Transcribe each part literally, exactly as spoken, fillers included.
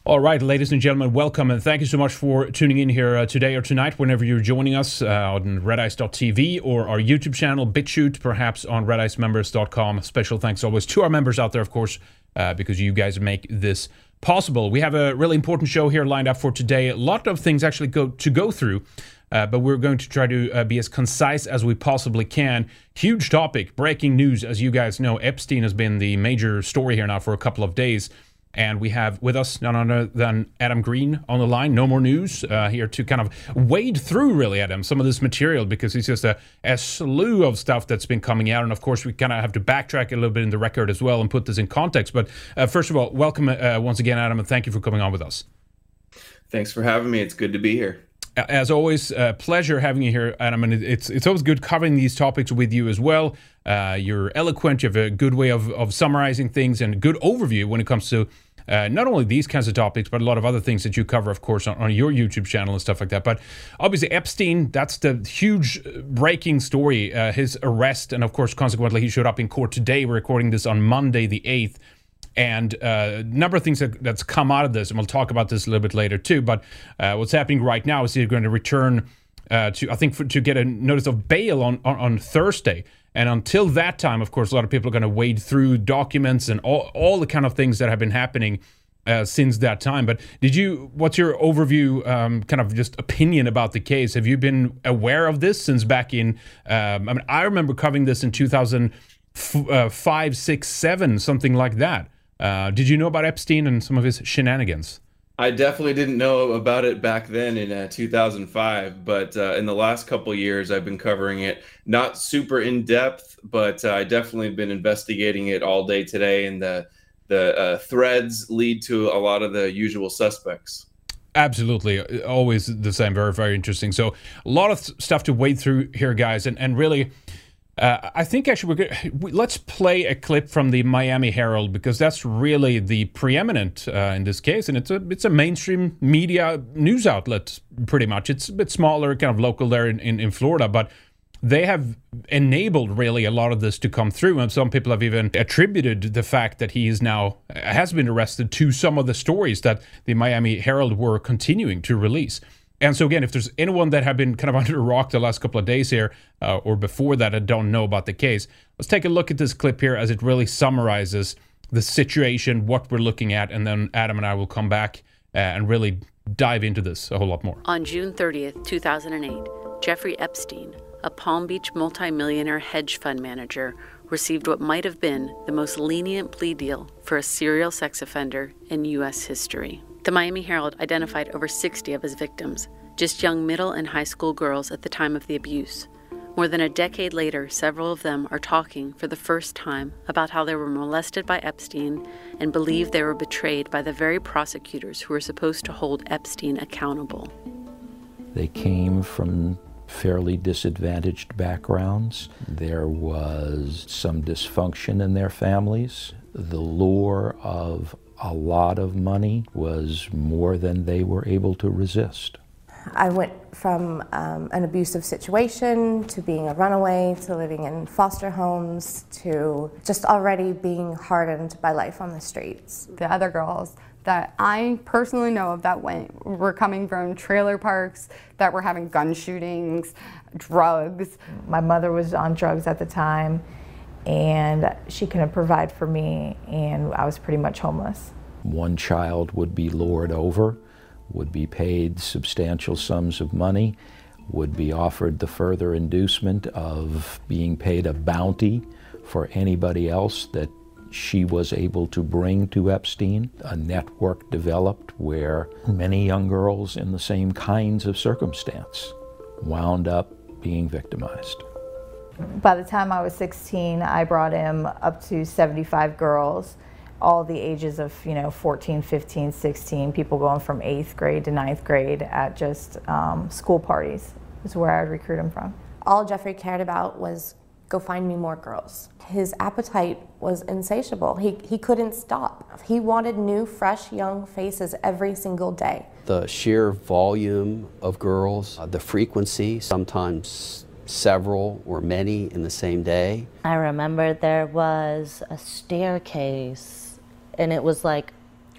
All right, ladies and gentlemen, welcome and thank you so much for tuning in here uh, today or tonight, whenever you're joining us uh, on red ice dot t v or our YouTube channel, BitChute, perhaps on red ice members dot com. Special thanks always to our members out there, of course, uh, because you guys make this possible. We have a really important show here lined up for today. A lot of things actually go to go through, uh, but we're going to try to uh, be as concise as we possibly can. Huge topic, breaking news. As you guys know, Epstein has been the major story here now for a couple of days. And we have with us none other than Adam Green on the line. No More News, uh, here to kind of wade through, really, Adam, some of this material, because it's just a, a slew of stuff that's been coming out. And of course, we kind of have to backtrack a little bit in the record as well and put this in context. But uh, first of all, welcome uh, once again, Adam, and thank you for coming on with us. Thanks for having me. It's good to be here. As always, uh, pleasure having you here, Adam. And it's it's always good covering these topics with you as well. Uh, you're eloquent. You have a good way of, of summarizing things and a good overview when it comes to uh, not only these kinds of topics, but a lot of other things that you cover, of course, on, on your YouTube channel and stuff like that. But obviously, Epstein, that's the huge breaking story, uh, his arrest. And of course, consequently, he showed up in court today. We're recording this on Monday, the eighth. And uh, a number of things that, that's come out of this, and we'll talk about this a little bit later too. But uh, what's happening right now is he's going to return uh, to, I think, for, to get a notice of bail on, on, on Thursday. And until that time, of course, a lot of people are going to wade through documents and all, all the kind of things that have been happening uh, since that time. But did you, what's your overview, um, kind of just opinion about the case? Have you been aware of this since back in, um, I mean, I remember covering this in two thousand five, six, seven, something like that. Uh, did you know about Epstein and some of his shenanigans? I definitely didn't know about it back then in uh, two thousand five, but uh, in the last couple of years, I've been covering it, not super in depth, but uh, I definitely been investigating it all day today, and the the uh, threads lead to a lot of the usual suspects. Absolutely, always the same. Very, very interesting. So a lot of stuff to wade through here, guys, and and really. Uh, I think actually we're good. Let's play a clip from the Miami Herald, because that's really the preeminent uh, in this case, and it's a it's a mainstream media news outlet pretty much. It's a bit smaller, kind of local there in, in, in Florida, but they have enabled really a lot of this to come through, and some people have even attributed the fact that he is now has been arrested to some of the stories that the Miami Herald were continuing to release. And so again, if there's anyone that have been kind of under a rock the last couple of days here, uh, or before that, I don't know about the case, let's take a look at this clip here as it really summarizes the situation, what we're looking at, and then Adam and I will come back uh, and really dive into this a whole lot more. On June thirtieth, two thousand eight, Jeffrey Epstein, a Palm Beach multimillionaire hedge fund manager, received what might have been the most lenient plea deal for a serial sex offender in U S history. The Miami Herald identified over sixty of his victims, just young middle and high school girls at the time of the abuse. More than a decade later, several of them are talking for the first time about how they were molested by Epstein and believe they were betrayed by the very prosecutors who were supposed to hold Epstein accountable. They came from fairly disadvantaged backgrounds. There was some dysfunction in their families. The lure of a lot of money was more than they were able to resist. I went from um, an abusive situation to being a runaway to living in foster homes to just already being hardened by life on the streets. The other girls that I personally know of that went were coming from trailer parks that were having gun shootings, drugs. My mother was on drugs at the time, and she couldn't provide for me, and I was pretty much homeless. One child would be lured over, would be paid substantial sums of money, would be offered the further inducement of being paid a bounty for anybody else that she was able to bring to Epstein. A network developed where many young girls in the same kinds of circumstance wound up being victimized. By the time I was sixteen, I brought him up to seventy-five girls, all the ages of, you know, fourteen, fifteen, sixteen, people going from eighth grade to ninth grade at just um, school parties is where I'd recruit him from. All Jeffrey cared about was go find me more girls. His appetite was insatiable. He, he couldn't stop. He wanted new, fresh, young faces every single day. The sheer volume of girls, uh, the frequency, sometimes several or many in the same day. I remember there was a staircase, and it was like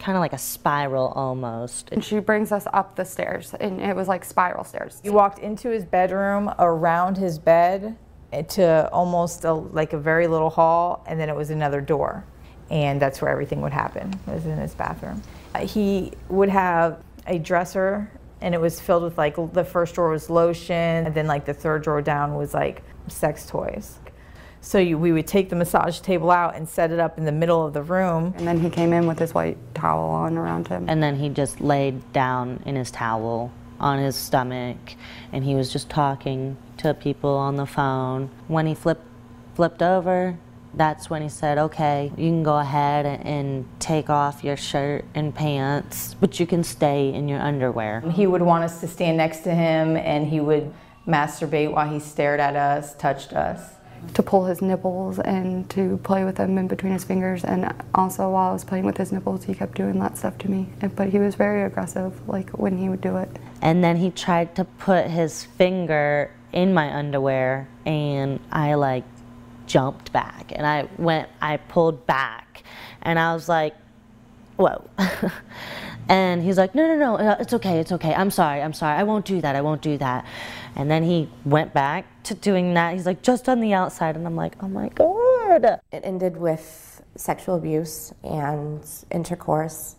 kind of like a spiral almost. And she brings us up the stairs, and it was like spiral stairs. You walked into his bedroom, around his bed, to almost a, like a very little hall, and then it was another door. And that's where everything would happen, was in his bathroom. He would have a dresser, and it was filled with, like, the first drawer was lotion, and then like the third drawer down was like sex toys. So you, we would take the massage table out and set it up in the middle of the room. And then he came in with his white towel on around him. And then he just laid down in his towel on his stomach, and he was just talking to people on the phone. When he flipped, flipped over, that's when he said, okay, you can go ahead and take off your shirt and pants, but you can stay in your underwear. He would want us to stand next to him, and he would masturbate while he stared at us, touched us. To pull his nipples and to play with them in between his fingers, and also while I was playing with his nipples, he kept doing that stuff to me. But he was very aggressive, like, when he would do it. And then he tried to put his finger in my underwear, and I like jumped back, and I went, I pulled back, and I was like, whoa. And he's like, no, no, no, it's okay, it's okay, I'm sorry, I'm sorry, I won't do that, I won't do that. And then he went back to doing that. He's like, just on the outside, and I'm like, oh my God. It ended with sexual abuse and intercourse,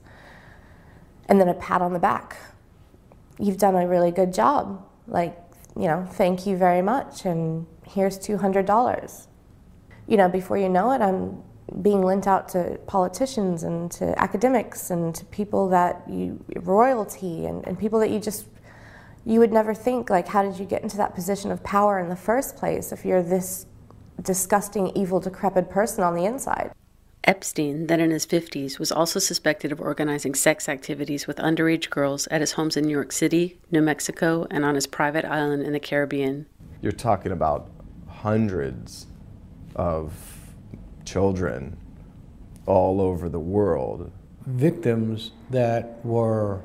and then a pat on the back. You've done a really good job. Like, you know, thank you very much, and here's two hundred dollars. You know, before you know it, I'm being lent out to politicians and to academics and to people that you, royalty and, and people that you just, you would never think, like, how did you get into that position of power in the first place if you're this disgusting, evil, decrepit person on the inside? Epstein, then in his fifties, was also suspected of organizing sex activities with underage girls at his homes in New York City, New Mexico, and on his private island in the Caribbean. You're talking about hundreds of children all over the world. Victims that were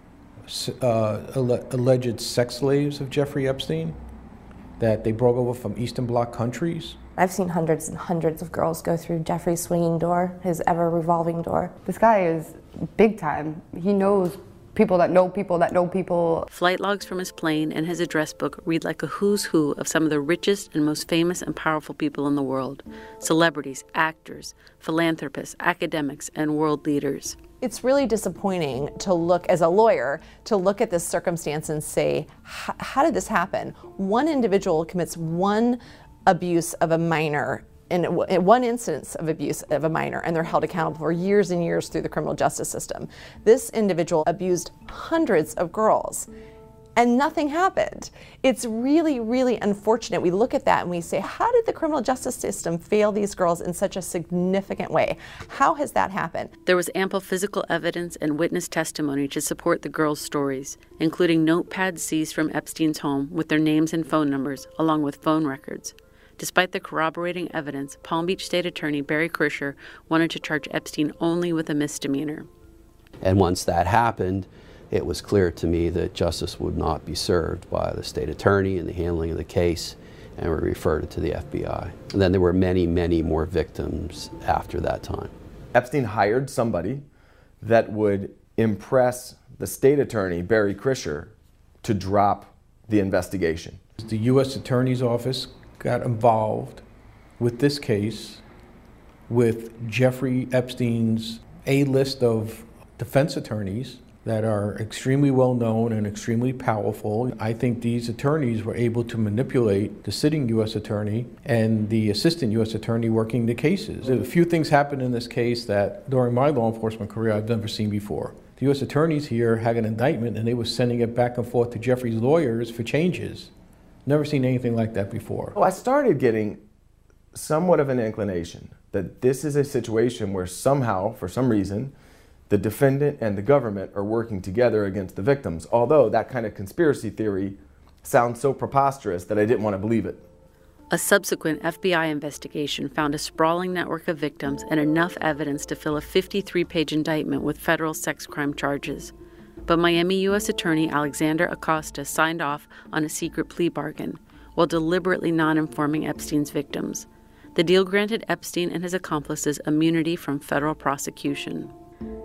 uh, alle- alleged sex slaves of Jeffrey Epstein, that they brought over from Eastern Bloc countries. I've seen hundreds and hundreds of girls go through Jeffrey's swinging door, his ever-revolving door. This guy is big time. He knows people that know people that know people. Flight logs from his plane and his address book read like a who's who of some of the richest and most famous and powerful people in the world. Celebrities, actors, philanthropists, academics, and world leaders. It's really disappointing to look, as a lawyer, to look at this circumstance and say, how did this happen? One individual commits one abuse of a minor, in one instance of abuse of a minor, and they're held accountable for years and years through the criminal justice system. This individual abused hundreds of girls, and nothing happened. It's really, really unfortunate. We look at that and we say, how did the criminal justice system fail these girls in such a significant way? How has that happened? There was ample physical evidence and witness testimony to support the girls' stories, including notepads seized from Epstein's home with their names and phone numbers, along with phone records. Despite the corroborating evidence, Palm Beach State Attorney Barry Krischer wanted to charge Epstein only with a misdemeanor. And once that happened, it was clear to me that justice would not be served by the state attorney in the handling of the case, and we referred it to the F B I. And then there were many, many more victims after that time. Epstein hired somebody that would impress the state attorney, Barry Krischer, to drop the investigation. The U S Attorney's Office got involved with this case with Jeffrey Epstein's A list of defense attorneys that are extremely well known and extremely powerful. I think these attorneys were able to manipulate the sitting U S attorney and the assistant U S attorney working the cases. A few things happened in this case that during my law enforcement career I've never seen before. The U S attorneys here had an indictment and they were sending it back and forth to Jeffrey's lawyers for changes. Never seen anything like that before. Well, I started getting somewhat of an inclination that this is a situation where somehow, for some reason, the defendant and the government are working together against the victims, although that kind of conspiracy theory sounds so preposterous that I didn't want to believe it. A subsequent F B I investigation found a sprawling network of victims and enough evidence to fill a fifty-three page indictment with federal sex crime charges. But Miami U S Attorney Alexander Acosta signed off on a secret plea bargain while deliberately not informing Epstein's victims. The deal granted Epstein and his accomplices immunity from federal prosecution.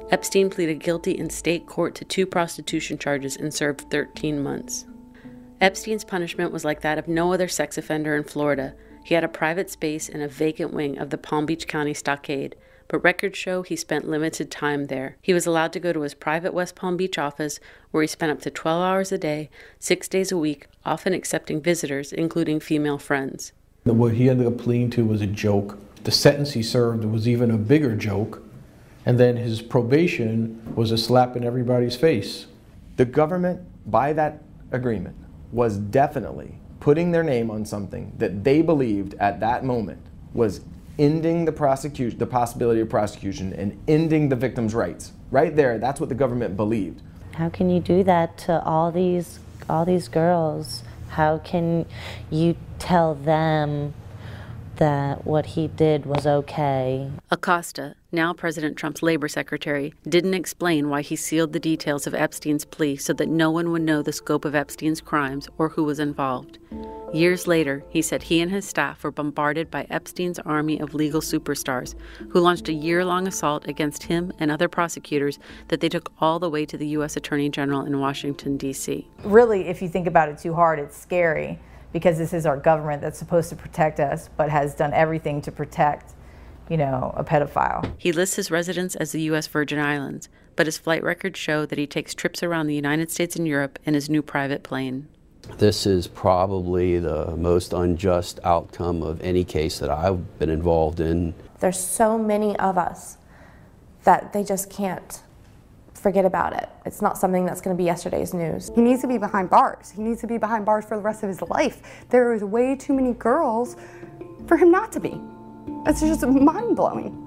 Epstein pleaded guilty in state court to two prostitution charges and served thirteen months. Epstein's punishment was like that of no other sex offender in Florida. He had a private space in a vacant wing of the Palm Beach County Stockade, but records show he spent limited time there. He was allowed to go to his private West Palm Beach office, where he spent up to twelve hours a day, six days a week, often accepting visitors, including female friends. What he ended up pleading to was a joke. The sentence he served was even a bigger joke, and then his probation was a slap in everybody's face. The government, by that agreement, was definitely putting their name on something that they believed at that moment was ending the prosecution, the possibility of prosecution, and ending the victim's rights. Right there, that's what the government believed. How can you do that to all these, all these girls? How can you tell them that what he did was okay? Acosta, now President Trump's labor secretary, didn't explain why he sealed the details of Epstein's plea so that no one would know the scope of Epstein's crimes or who was involved. Years later, he said he and his staff were bombarded by Epstein's army of legal superstars, who launched a year-long assault against him and other prosecutors that they took all the way to the U S Attorney General in Washington, D C Really, if you think about it too hard, it's scary, because this is our government that's supposed to protect us, but has done everything to protect, you know, a pedophile. He lists his residence as the U S Virgin Islands, but his flight records show that he takes trips around the United States and Europe in his new private plane. This is probably the most unjust outcome of any case that I've been involved in. There's so many of us that they just can't forget about it. It's not something that's going to be yesterday's news. He needs to be behind bars. He needs to be behind bars for the rest of his life. There is way too many girls for him not to be. It's just mind-blowing.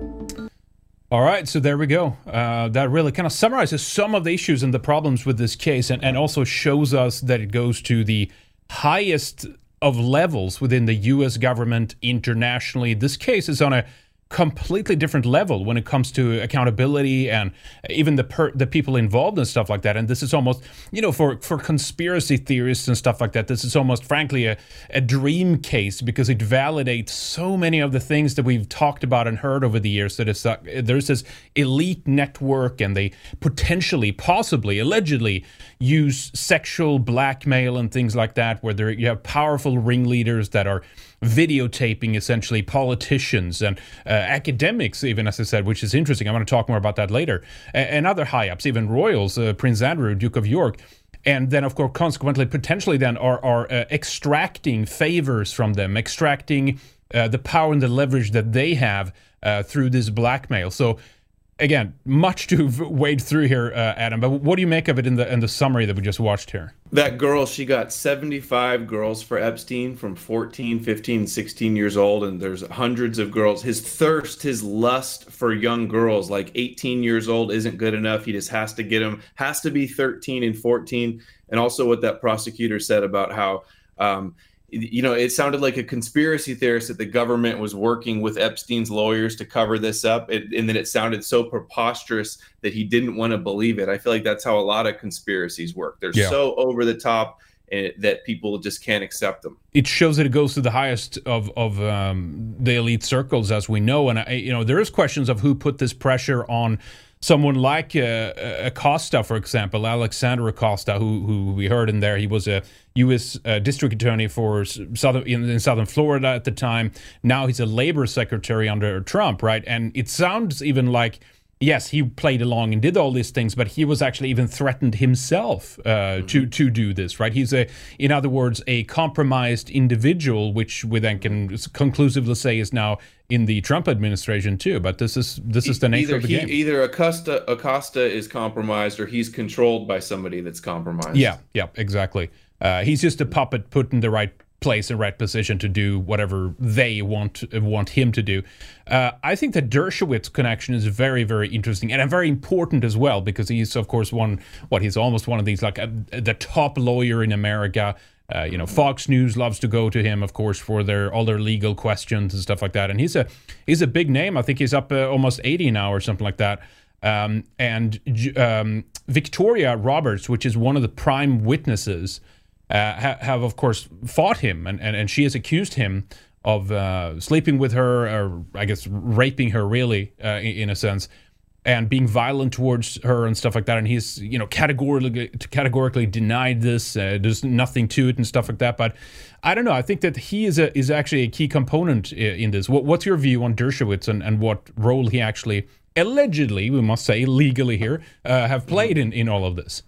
All right, so there we go. Uh, that really kind of summarizes some of the issues and the problems with this case, and, and also shows us that it goes to the highest of levels within the U S government internationally. This case is on a completely different level when it comes to accountability and even the per, the people involved and stuff like that. And this is almost, you know, for, for conspiracy theorists and stuff like that, this is almost, frankly, a, a dream case, because it validates so many of the things that we've talked about and heard over the years. That is, uh, there's this elite network, and they potentially, possibly, allegedly use sexual blackmail and things like that, where there, you have powerful ringleaders that are videotaping essentially politicians and uh, academics, even, as I said, which is interesting. I want to talk more about that later. And, and other high-ups, even royals, uh, Prince Andrew, Duke of York. And then, of course, consequently, potentially then are, are uh, extracting favors from them, extracting uh, the power and the leverage that they have uh, through this blackmail. So, again, much to wade through here, uh, Adam, but what do you make of it in the in the summary that we just watched here? That girl, she got seventy-five girls for Epstein from fourteen, fifteen, sixteen years old, and there's hundreds of girls. His thirst, his lust for young girls, like eighteen years old, isn't good enough. He just has to get them, has to be thirteen and fourteen. And also what that prosecutor said about how, um, you know, it sounded like a conspiracy theorist that the government was working with Epstein's lawyers to cover this up. It, and then it sounded so preposterous that he didn't want to believe it. I feel like that's how a lot of conspiracies work. They're yeah. so over the top and that people just can't accept them. It shows that it goes to the highest of, of um, the elite circles, as we know. And, I, you know, there is questions of who put this pressure on someone like uh, Acosta, for example, Alexander Acosta, who who we heard in there. He was a U S uh, district attorney for southern in, in southern Florida at the time. Now he's a labor secretary under Trump, right? And it sounds even like, yes, he played along and did all these things, but he was actually even threatened himself uh, mm-hmm. to to do this, right? He's a, in other words, a compromised individual, which we then can conclusively say is now in the Trump administration too. But this is this is the nature either of the he, game. Either Acosta Acosta is compromised, or he's controlled by somebody that's compromised. Yeah, yeah, exactly. Uh, he's just a puppet put in the right place and right position to do whatever they want want him to do. Uh, I think the Dershowitz connection is very, very interesting and very important as well, because he's, of course, one. What he's almost one of these, like a, the top lawyer in America. Uh, you know, Fox News loves to go to him, of course, for their all their legal questions and stuff like that. And he's a he's a big name. I think he's up uh, almost eighty now or something like that. Um, and um, Victoria Roberts, which is one of the prime witnesses, uh, ha- have of course fought him, and, and, and she has accused him of uh, sleeping with her, or I guess raping her, really, uh, in, in a sense. and being violent towards her and stuff like that. And he's, you know, categorically categorically denied this. Uh, there's nothing to it and stuff like that. But I don't know. I think that he is a is actually a key component in this. What, what's your view on Dershowitz and, and what role he actually allegedly, we must say legally here, uh, have played in, in all of this?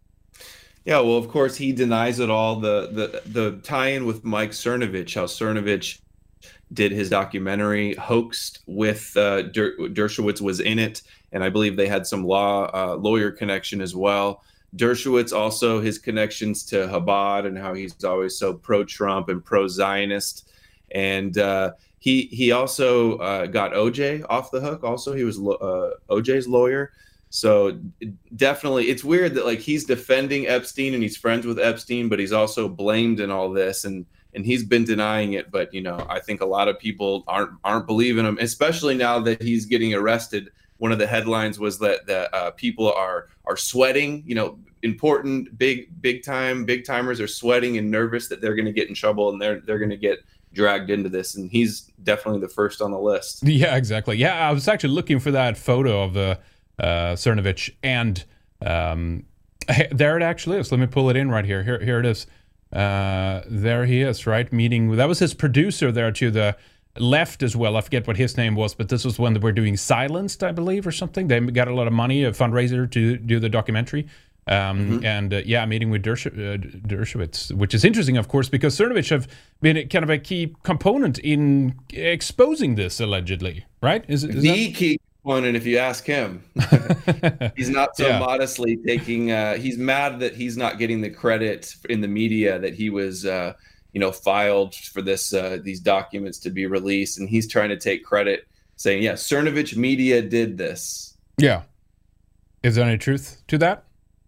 Yeah, well, of course, he denies it all. The the the tie-in with Mike Cernovich, how Cernovich did his documentary, hoaxed with uh, Der- Dershowitz was in it, and I believe they had some law uh, lawyer connection as well. Dershowitz also his connections to Chabad and how he's always so pro-Trump and pro-Zionist, and uh, he he also uh, got O J off the hook. Also, he was uh, O J's lawyer. So definitely, it's weird that like he's defending Epstein and he's friends with Epstein, but he's also blamed in all this, and and he's been denying it. But you know, I think a lot of people aren't aren't believing him, especially now that he's getting arrested. One of the headlines was that that uh, people are are sweating. You know, important big big time big timers are sweating and nervous that they're going to get in trouble and they're they're going to get dragged into this, and he's definitely the first on the list. Yeah, exactly. Yeah, I was actually looking for that photo of the. Uh, Cernovich, and um, there it actually is. Let me pull it in right here. Here, here it is. Uh, there he is, right? Meeting. That was his producer there to the left as well. I forget what his name was, but this was when they were doing Silenced, I believe, or something. They got a lot of money, a fundraiser to do the documentary. Um, mm-hmm. And uh, yeah, meeting with Dersh- uh, Dershowitz, which is interesting, of course, because Cernovich have been a, kind of a key component in exposing this, allegedly, right? Is, is the that- key one, and if you ask him, he's not so yeah. modestly taking uh he's mad that he's not getting the credit in the media that he was uh you know filed for this uh these documents to be released, and he's trying to take credit, saying, yeah, Cernovich Media did this. Yeah, is there any truth to that?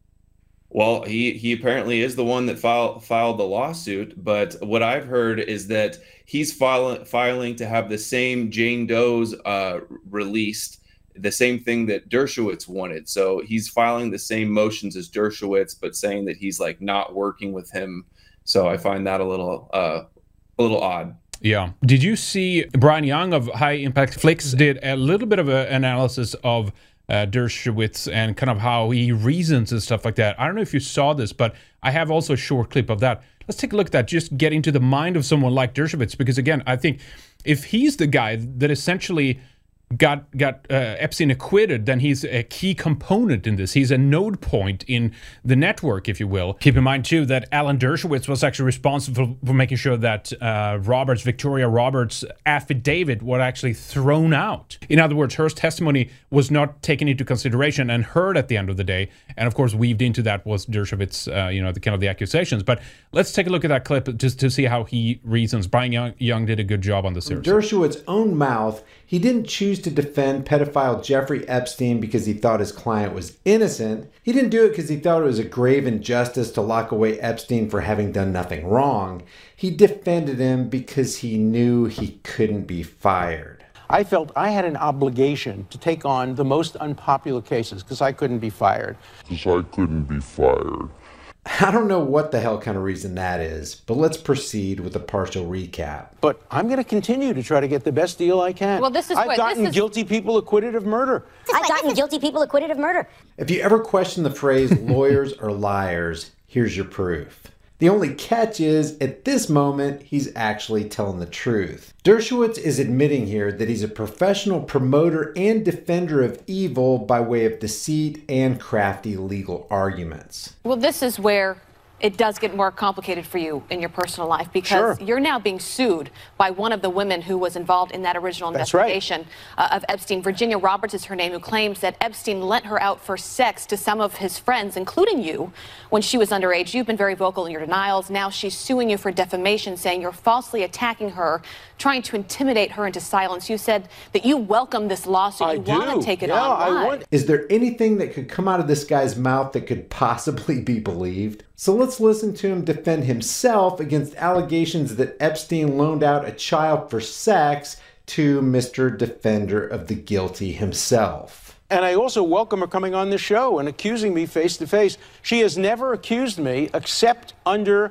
Well, he he apparently is the one that filed filed the lawsuit, but what I've heard is that he's filing filing to have the same Jane Doe's uh released, the same thing that Dershowitz wanted. So he's filing the same motions as Dershowitz, but saying that he's like not working with him. So I find that a little uh, a little odd. Yeah. Did you see Brian Young of High Impact Flicks did a little bit of an analysis of uh, Dershowitz and kind of how he reasons and stuff like that? I don't know if you saw this, but I have also a short clip of that. Let's take a look at that, just get into the mind of someone like Dershowitz, because again, I think if he's the guy that essentially got got uh, Epstein acquitted, then he's a key component in this. He's a node point in the network, if you will. Keep in mind, too, that Alan Dershowitz was actually responsible for making sure that uh, Roberts, Victoria Roberts' affidavit was actually thrown out. In other words, her testimony was not taken into consideration and heard at the end of the day. And, of course, weaved into that was Dershowitz, uh, you know, the kind of the accusations. But let's take a look at that clip just to see how he reasons. Brian Young, Young did a good job on this series. Dershowitz's own mouth, he didn't choose to defend pedophile Jeffrey Epstein because he thought his client was innocent. He didn't do it because he thought it was a grave injustice to lock away Epstein for having done nothing wrong. He defended him because he knew he couldn't be fired. I felt I had an obligation to take on the most unpopular cases because I couldn't be fired. Because I couldn't be fired. I don't know what the hell kind of reason that is, but let's proceed with a partial recap. But I'm going to continue to try to get the best deal I can. Well, this is I've what, gotten this is... guilty people acquitted of murder. I've gotten guilty people acquitted of murder. If you ever question the phrase lawyers are liars, here's your proof. The only catch is, at this moment, he's actually telling the truth. Dershowitz is admitting here that he's a professional promoter and defender of evil by way of deceit and crafty legal arguments. Well, this is where it does get more complicated for you in your personal life, because Sure. you're now being sued by one of the women who was involved in that original That's right. investigation uh, of Epstein. Virginia Roberts is her name, who claims that Epstein lent her out for sex to some of his friends, including you, when she was underage. You've been very vocal in your denials. Now she's suing you for defamation, saying you're falsely attacking her, trying to intimidate her into silence. You said that you welcome this lawsuit. I you want do. to take it Yeah, on. I Why? want- Is there anything that could come out of this guy's mouth that could possibly be believed? So let's listen to him defend himself against allegations that Epstein loaned out a child for sex to Mister Defender of the Guilty himself. And I also welcome her coming on the show and accusing me face to face. She has never accused me except under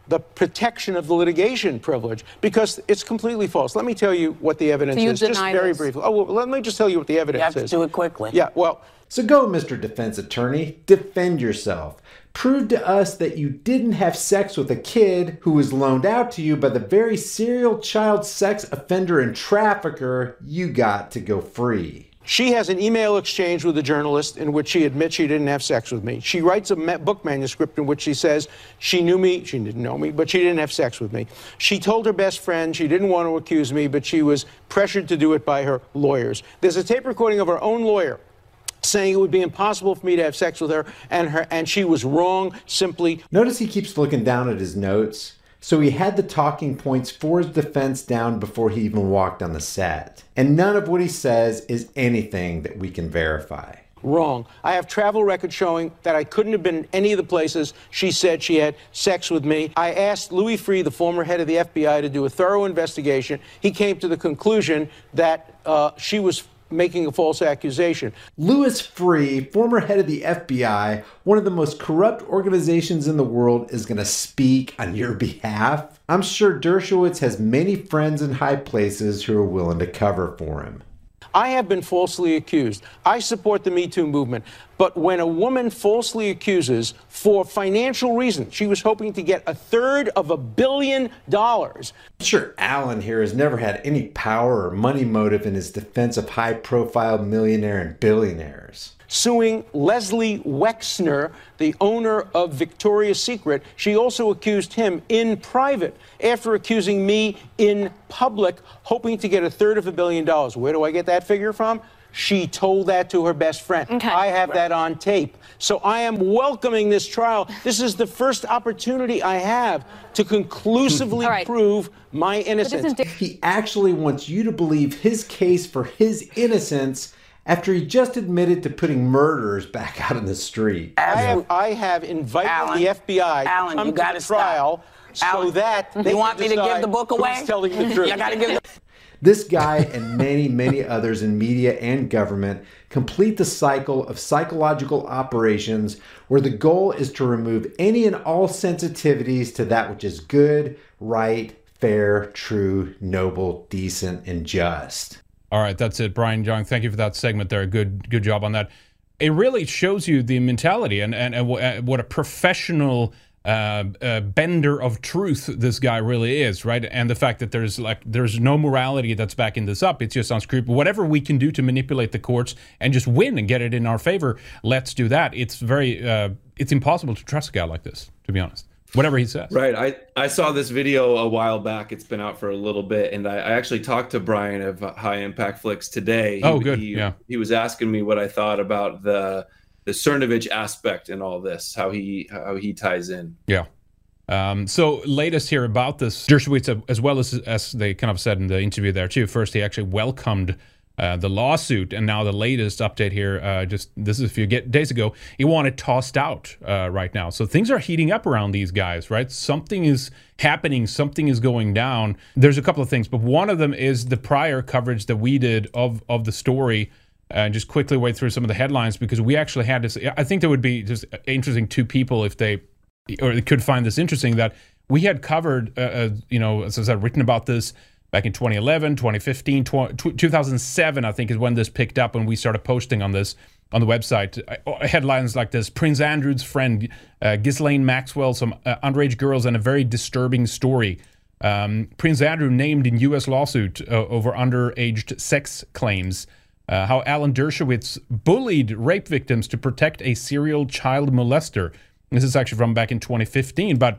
the protection of the litigation privilege, because it's completely false. Let me tell you what the evidence So you is, just deny very this? briefly. Oh, well, let me just tell you what the evidence You have to is. do it quickly. Yeah, well... So go, Mister Defense Attorney, defend yourself. Prove to us that you didn't have sex with a kid who was loaned out to you by the very serial child sex offender and trafficker you got to go free. She has an email exchange with a journalist in which she admits she didn't have sex with me. She writes a ma- book manuscript in which she says she knew me, she didn't know me, but she didn't have sex with me. She told her best friend she didn't want to accuse me, but she was pressured to do it by her lawyers. There's a tape recording of her own lawyer saying it would be impossible for me to have sex with her, and her and she was wrong simply. Notice he keeps looking down at his notes. So he had the talking points for his defense down before he even walked on the set. And none of what he says is anything that we can verify. Wrong. I have travel records showing that I couldn't have been in any of the places she said she had sex with me. I asked Louis Freeh, the former head of the F B I, to do a thorough investigation. He came to the conclusion that uh, she was making a false accusation. Louis Freeh, former head of the F B I, one of the most corrupt organizations in the world, is going to speak on your behalf. I'm sure Dershowitz has many friends in high places who are willing to cover for him. I have been falsely accused. I support the Me Too movement. But when a woman falsely accuses for financial reasons, she was hoping to get a third of a billion dollars. I'm sure Alan here has never had any power or money motive in his defense of high-profile millionaire and billionaires. Suing Leslie Wexner, the owner of Victoria's Secret, she also accused him in private after accusing me in public, hoping to get a third of a billion dollars. Where do I get that figure from? She told that to her best friend. Okay. I have that on tape. So I am welcoming this trial. This is the first opportunity I have to conclusively right. prove my innocence. He actually wants you to believe his case for his innocence after he just admitted to putting murderers back out in the street. I have, I have invited Alan, the F B I Alan, to come you to gotta the trial stop. so Alan, that you they want me to give the book away? Who's telling the truth. You gotta give the This guy and many, many others in media and government complete the cycle of psychological operations where the goal is to remove any and all sensitivities to that which is good, right, fair, true, noble, decent, and just. All right, that's it, Brian Young. Thank you for that segment there. Good, good job on that. It really shows you the mentality and and, and what a professional uh, uh, bender of truth this guy really is, right? And the fact that there's like there's no morality that's backing this up. It's just unscrupulous. Whatever we can do to manipulate the courts and just win and get it in our favor, let's do that. It's very uh, it's impossible to trust a guy like this, to be honest. Whatever he says. Right. I, I saw this video a while back. It's been out for a little bit. And I, I actually talked to Brian of High Impact Flicks today. He, oh, good. He, yeah. He was asking me what I thought about the the Cernovich aspect in all this, how he how he ties in. Yeah. Um, so latest here about this, Dershowitz, as well as as they kind of said in the interview there too. First, he actually welcomed Uh, the lawsuit, and now the latest update here, uh, just this is a few get, days ago, he wanted tossed out uh, right now. So things are heating up around these guys, right? Something is happening, something is going down. There's a couple of things, but one of them is the prior coverage that we did of, of the story. And uh, just quickly wait through some of the headlines, because we actually had this. I think there would be just interesting to people if they, or they could find this interesting, that we had covered, uh, uh, you know, as I said, written about this back in twenty eleven, twenty fifteen, two thousand seven, I think, is when this picked up and we started posting on this on the website. Headlines like this: Prince Andrew's friend, uh, Ghislaine Maxwell, some uh, underage girls, and a very disturbing story. Um, Prince Andrew named in U S lawsuit uh, over underage sex claims. Uh, how Alan Dershowitz bullied rape victims to protect a serial child molester. This is actually from back in twenty fifteen. But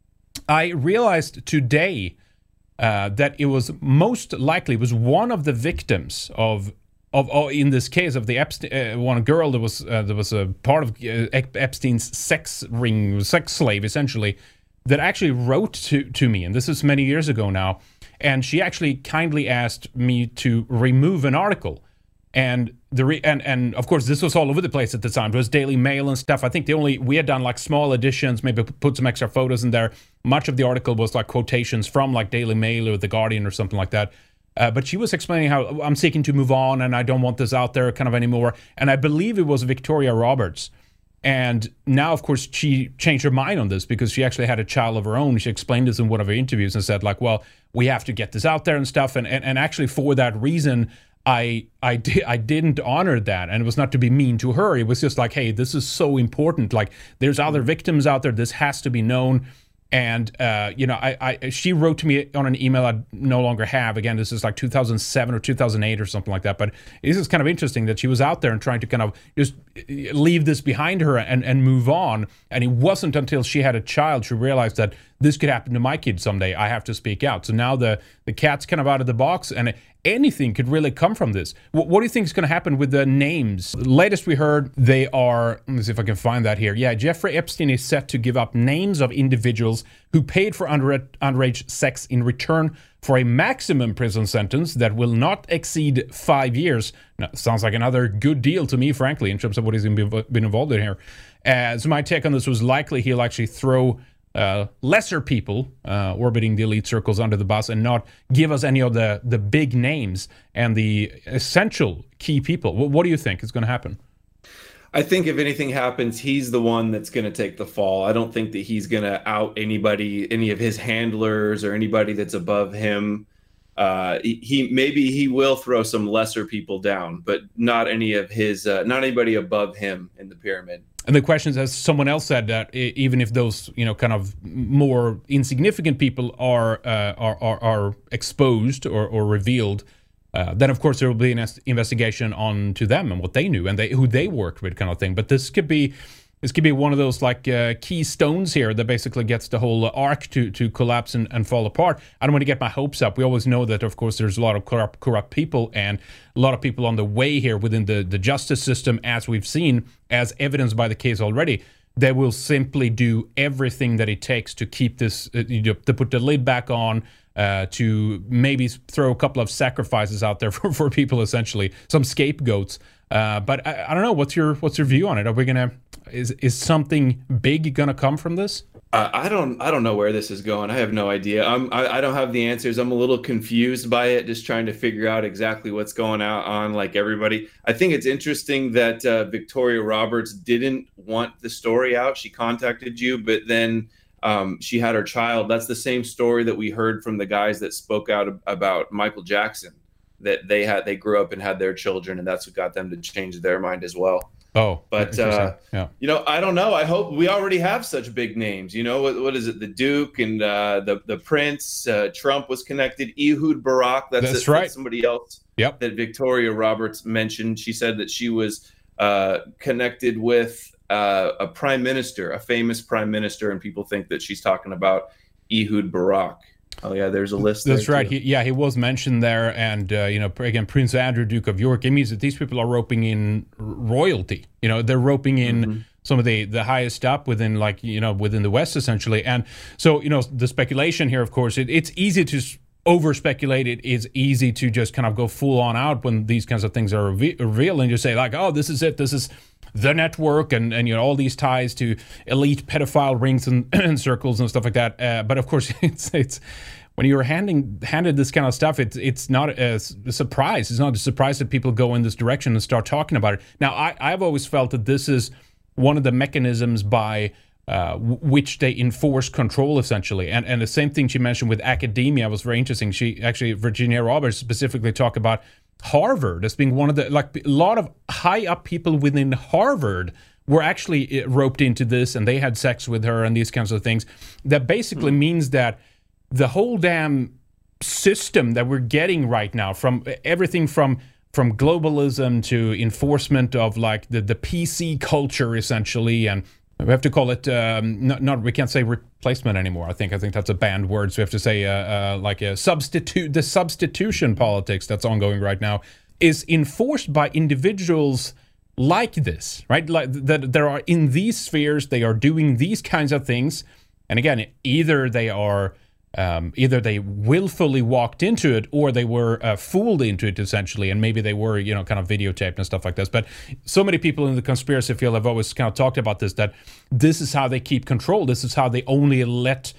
I realized today Uh, that it was most likely it was one of the victims of of oh, in this case of the Epstein uh, one girl that was uh, that was a part of uh, Epstein's sex ring, sex slave essentially, that actually wrote to to me, and this is many years ago now, and she actually kindly asked me to remove an article. And the re- and and of course this was all over the place at the time. It was Daily Mail and stuff. I think the only we had done like small additions, maybe put some extra photos in there. Much of the article was like quotations from like Daily Mail or The Guardian or something like that. Uh, but she was explaining how I'm seeking to move on and I don't want this out there kind of anymore. And I believe it was Victoria Roberts And now, of course, she changed her mind on this because she actually had a child of her own. She explained this in one of her interviews and said, like, well, we have to get this out there and stuff. And and, and actually, for that reason, I I did I didn't honor that. And it was not to be mean to her. It was just like, hey, this is so important. Like, there's other victims out there. This has to be known. And, uh, you know, I, I she wrote to me on an email I no longer have. Again, this is like two thousand seven or two thousand eight or something like that. But this is kind of interesting that she was out there and trying to kind of just leave this behind her and, and move on. And it wasn't until she had a child she realized that this could happen to my kid someday. I have to speak out. So now the, the cat's kind of out of the box, and anything could really come from this. What, what do you think is going to happen with the names? Latest we heard, they are, let me see if I can find that here. Yeah, Jeffrey Epstein is set to give up names of individuals who paid for under, underage sex in return for a maximum prison sentence that will not exceed five years. Now, sounds like another good deal to me, frankly, in terms of what he's been involved in here. Uh, so my take on this was likely he'll actually throw Uh, lesser people uh, orbiting the elite circles under the bus and not give us any of the, the big names and the essential key people. What, what do you think is going to happen? I think if anything happens, he's the one that's going to take the fall. I don't think that he's going to out anybody, any of his handlers or anybody that's above him. Uh, he, he maybe he will throw some lesser people down, but not any of his, uh, not anybody above him in the pyramid. And the question is, as someone else said, that even if those, you know, kind of more insignificant people are uh, are, are are exposed or, or revealed, uh, then of course there will be an investigation on to them and what they knew and they who they worked with, kind of thing. But this could be this could be one of those like uh, key stones here that basically gets the whole arc to to collapse and, and fall apart. I don't want to get my hopes up. We always know that, of course, there's a lot of corrupt corrupt people and a lot of people on the way here within the, the justice system, as we've seen, as evidenced by the case already. They will simply do everything that it takes to keep this, uh, you know, to put the lid back on, uh, to maybe throw a couple of sacrifices out there for, for people, essentially, some scapegoats. Uh, but I, I don't know. What's your what's your view on it? Are we gonna is is something big gonna come from this? Uh, I don't I don't know where this is going. I have no idea. I'm I, I don't have the answers. I'm a little confused by it, just trying to figure out exactly what's going out on like everybody. I think it's interesting that uh, Victoria Roberts didn't want the story out. She contacted you, but then um, she had her child. That's the same story that we heard from the guys that spoke out about Michael Jackson, that they had they grew up and had their children, and that's what got them to change their mind as well. Oh, but uh, yeah. You know, I don't know. I hope we already have such big names. You know, what, what is it? The Duke and uh, the the Prince. Uh, Trump was connected. Ehud Barak. That's, that's a, right. That's somebody else. Yep. That Victoria Roberts mentioned. She said that she was uh, connected with uh, a prime minister, a famous prime minister, and people think that she's talking about Ehud Barak. Oh yeah, there's a list. That's there right. He, yeah, he was mentioned there, and uh, you know, again, Prince Andrew, Duke of York. It means that these people are roping in royalty. You know, they're roping in mm-hmm. some of the the highest up within, like you know, within the West, essentially. And so, you know, the speculation here, of course, it, it's easy to over speculate. It is easy to just kind of go full on out when these kinds of things are reve- revealed, and just say like, oh, this is it. This is the network, and, and you know all these ties to elite pedophile rings and, and circles and stuff like that. Uh, but of course, it's it's when you're handing handed this kind of stuff, it's it's not a, a surprise. It's not a surprise that people go in this direction and start talking about it. Now, I, I've always felt that this is one of the mechanisms by uh, w- which they enforce control, essentially. And and the same thing she mentioned with academia was very interesting. She actually, Virginia Roberts specifically talked about Harvard as being one of the, like a lot of high up people within Harvard were actually roped into this, and they had sex with her and these kinds of things. That basically mm. means that the whole damn system that we're getting right now, from everything from from globalism to enforcement of like the, the P C culture, essentially, and we have to call it um, not, not we can't say replacement anymore. I think I think that's a banned word. So we have to say uh, uh, like a substitute. The substitution politics that's ongoing right now is enforced by individuals like this, right? Like that there are in these spheres, they are doing these kinds of things, and again, either they are. Um, either they willfully walked into it, or they were uh, fooled into it, essentially, and maybe they were, you know, kind of videotaped and stuff like this. But so many people in the conspiracy field have always kind of talked about this, that this is how they keep control. This is how they only let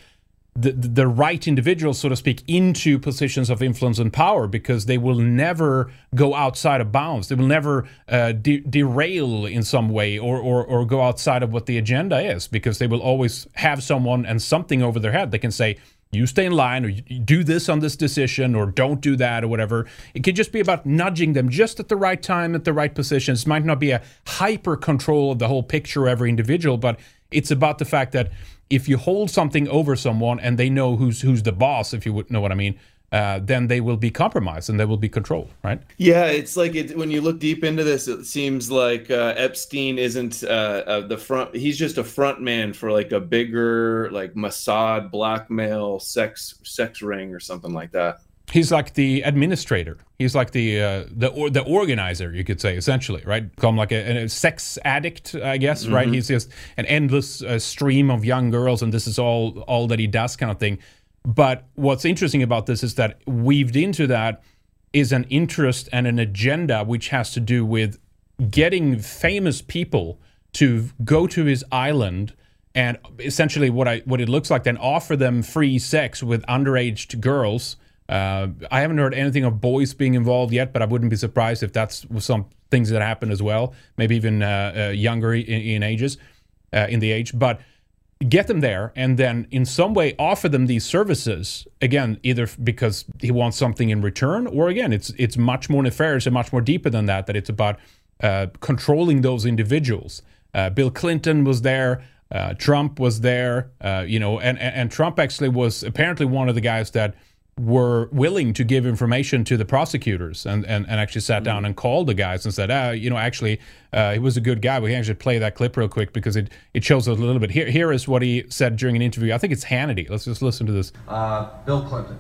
the, the right individuals, so to speak, into positions of influence and power, because they will never go outside of bounds. They will never uh, de- derail in some way or, or or go outside of what the agenda is, because they will always have someone and something over their head. They can say, you stay in line, or you do this on this decision, or don't do that, or whatever. It could just be about nudging them just at the right time, at the right positions. It might not be a hyper control of the whole picture of every individual, but it's about the fact that if you hold something over someone and they know who's who's the boss, if you would know what I mean, uh, then they will be compromised and they will be controlled, right? Yeah, it's like it, when you look deep into this, it seems like uh, Epstein isn't uh, uh, the front. He's just a front man for like a bigger, like Mossad blackmail sex sex ring or something like that. He's like the administrator. He's like the uh, the or, the organizer, you could say, essentially, right? Become like a, a sex addict, I guess, mm-hmm. right? He's just an endless uh, stream of young girls, and this is all all that he does, kind of thing. But what's interesting about this is that weaved into that is an interest and an agenda which has to do with getting famous people to go to his island and essentially what I what it looks like, then offer them free sex with underage girls. Uh, I haven't heard anything of boys being involved yet, but I wouldn't be surprised if that's some things that happen as well, maybe even uh, uh, younger in, in ages, uh, in the age. But get them there and then in some way offer them these services, again, either because he wants something in return, or again, it's it's much more nefarious and much more deeper than that, that it's about uh, controlling those individuals. Uh, Bill Clinton was there. Uh, Trump was there, uh, you know, and, and, and Trump actually was apparently one of the guys that were willing to give information to the prosecutors and, and, and actually sat down and called the guys and said, ah, you know, actually, uh, he was a good guy. We can actually play that clip real quick because it, it shows us a little bit. Here, here is what he said during an interview. I think it's Hannity. Let's just listen to this. Uh, Bill Clinton.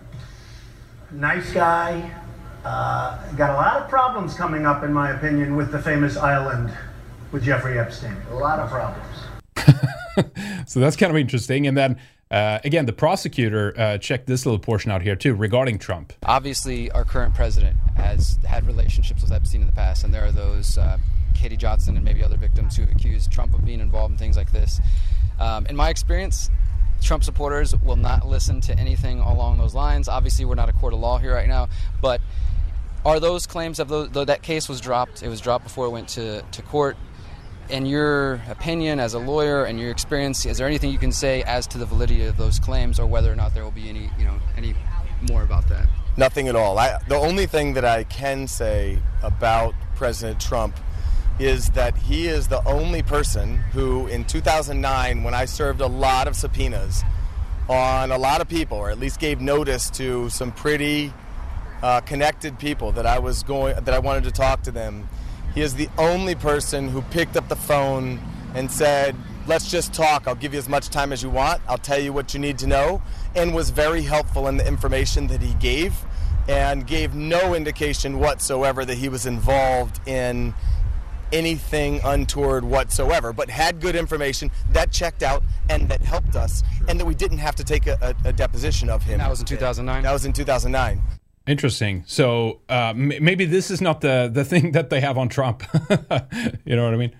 Nice guy. Uh, got a lot of problems coming up, in my opinion, with the famous island with Jeffrey Epstein. A lot of problems. So that's kind of interesting. And then, uh, again, the prosecutor uh, checked this little portion out here, too, regarding Trump. Obviously, our current president has had relationships with Epstein in the past, and there are those, uh, Katie Johnson and maybe other victims who have accused Trump of being involved in things like this. Um, in my experience, Trump supporters will not listen to anything along those lines. Obviously, we're not a court of law here right now, but are those claims, of those, though that case was dropped, it was dropped before it went to, to court. In your opinion as a lawyer and your experience, is there anything you can say as to the validity of those claims, or whether or not there will be any, you know, any more about that? Nothing at all. I, the only thing that I can say about President Trump is that he is the only person who, in two thousand nine, when I served a lot of subpoenas on a lot of people, or at least gave notice to some pretty uh, connected people that I was going, that I wanted to talk to them, he is the only person who picked up the phone and said, let's just talk. I'll give you as much time as you want. I'll tell you what you need to know, and was very helpful in the information that he gave, and gave no indication whatsoever that he was involved in anything untoward whatsoever, but had good information that checked out and that helped us, sure. And that we didn't have to take a, a, a deposition of him. And that was in two thousand nine? That was in two thousand nine. Interesting. So uh, m- maybe this is not the, the thing that they have on Trump. You know what I mean?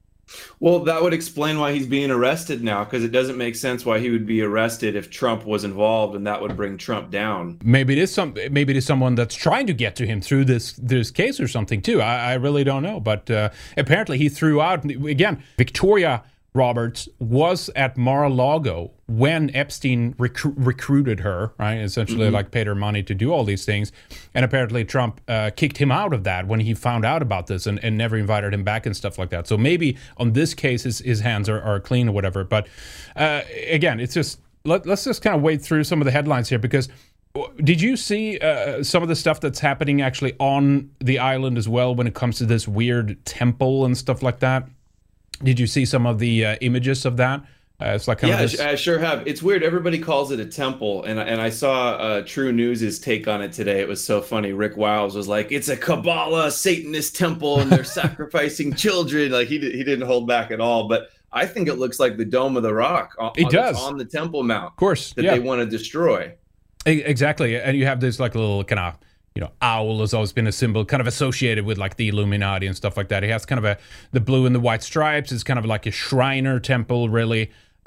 Well, that would explain why he's being arrested now, because it doesn't make sense why he would be arrested if Trump was involved, and that would bring Trump down. Maybe it is some. Maybe it is someone that's trying to get to him through this this case or something too. I, I really don't know. But uh, apparently he threw out again. Victoria Roberts was at Mar-a-Lago when Epstein recru- recruited her, right? Essentially, mm-hmm. like paid her money to do all these things. And apparently Trump uh, kicked him out of that when he found out about this, and, and never invited him back and stuff like that. So maybe on this case, his, his hands are, are clean or whatever. But uh, again, it's just, let, let's just kind of wade through some of the headlines here, because did you see uh, some of the stuff that's happening actually on the island as well when it comes to this weird temple and stuff like that? Did you see some of the uh, images of that? Uh, it's like kind yeah, of this... I sure have. It's weird. Everybody calls it a temple, and and I saw uh, True News' take on it today. It was so funny. Rick Wiles was like, "It's a Kabbalah Satanist temple, and they're sacrificing children." Like he he didn't hold back at all. But I think it looks like the Dome of the Rock. On, it does on the Temple Mount, of course, that yeah. they want to destroy. Exactly, and you have this like little kind of. You know, owl has always been a symbol kind of associated with like the Illuminati and stuff like that. He has kind of a, the blue and the white stripes. It's kind of like a Shriner temple, really. Uh,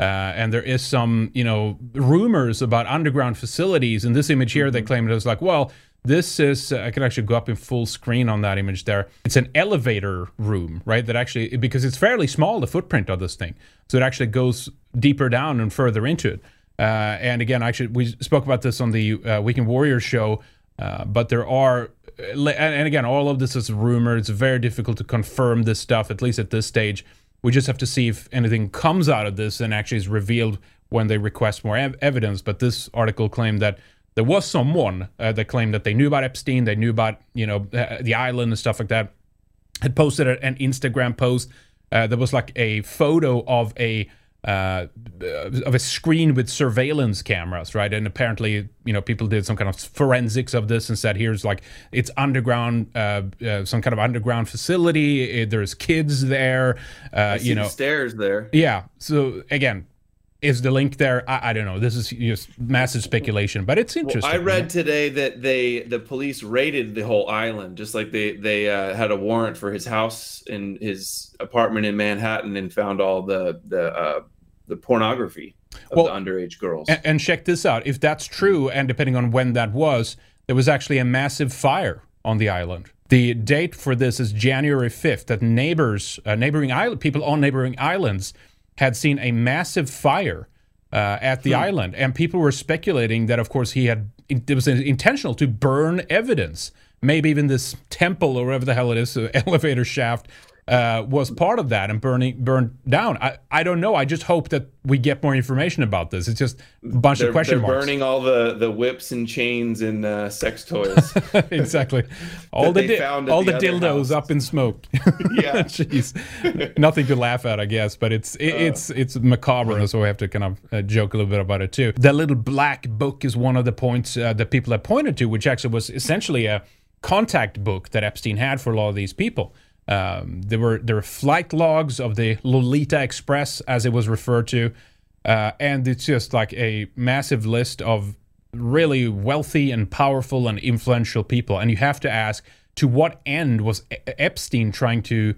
Uh, and there is some, you know, rumors about underground facilities. In this image here, they claim it was like, well, this is, uh, I can actually go up in full screen on that image there. It's an elevator room, right? That actually, because it's fairly small, the footprint of this thing. So it actually goes deeper down and further into it. Uh, and again, actually, we spoke about this on the uh, Weekend Warriors show, uh, but there are, and, and again, all of this is rumor. It's very difficult to confirm this stuff, at least at this stage. We just have to see if anything comes out of this and actually is revealed when they request more ev- evidence. But this article claimed that there was someone uh, that claimed that they knew about Epstein, they knew about, you know, uh, the island and stuff like that, had posted an Instagram post uh, that was like a photo of a uh, of a screen with surveillance cameras, right? And apparently, you know, people did some kind of forensics of this and said, here's like, it's underground, uh, uh, some kind of underground facility. There's kids there, uh, I see you know. the stairs there. Yeah. So again, is the link there? I, I don't know. This is just massive speculation, but it's interesting. Well, I read today that they the police raided the whole island, just like they they uh, had a warrant for his house and his apartment in Manhattan, and found all the the uh, the pornography of well, the underage girls. And, and check this out. If that's true, and depending on when that was, there was actually a massive fire on the island. The date for this is January fifth. That neighbors, uh, neighboring island, people on neighboring islands had seen a massive fire uh, at the hmm. island, and people were speculating that, of course, he had it was intentional to burn evidence. Maybe even this temple or whatever the hell it is, uh, elevator shaft, uh, was part of that and burning burned down. I, I don't know. I just hope that we get more information about this. It's just a bunch they're, of question they're marks. burning all the, the whips and chains and uh, sex toys. Exactly. All the di- all the, the dildos house. Up in smoke. Yeah. Jeez. Nothing to laugh at, I guess, but it's it, uh, it's it's macabre, uh, so we have to kind of uh, joke a little bit about it too. The little black book is one of the points uh, that people have pointed to, which actually was essentially a contact book that Epstein had for a lot of these people. Um, there were there were flight logs of the Lolita Express, as it was referred to, uh, and it's just like a massive list of really wealthy and powerful and influential people. And you have to ask, to what end was e- Epstein trying to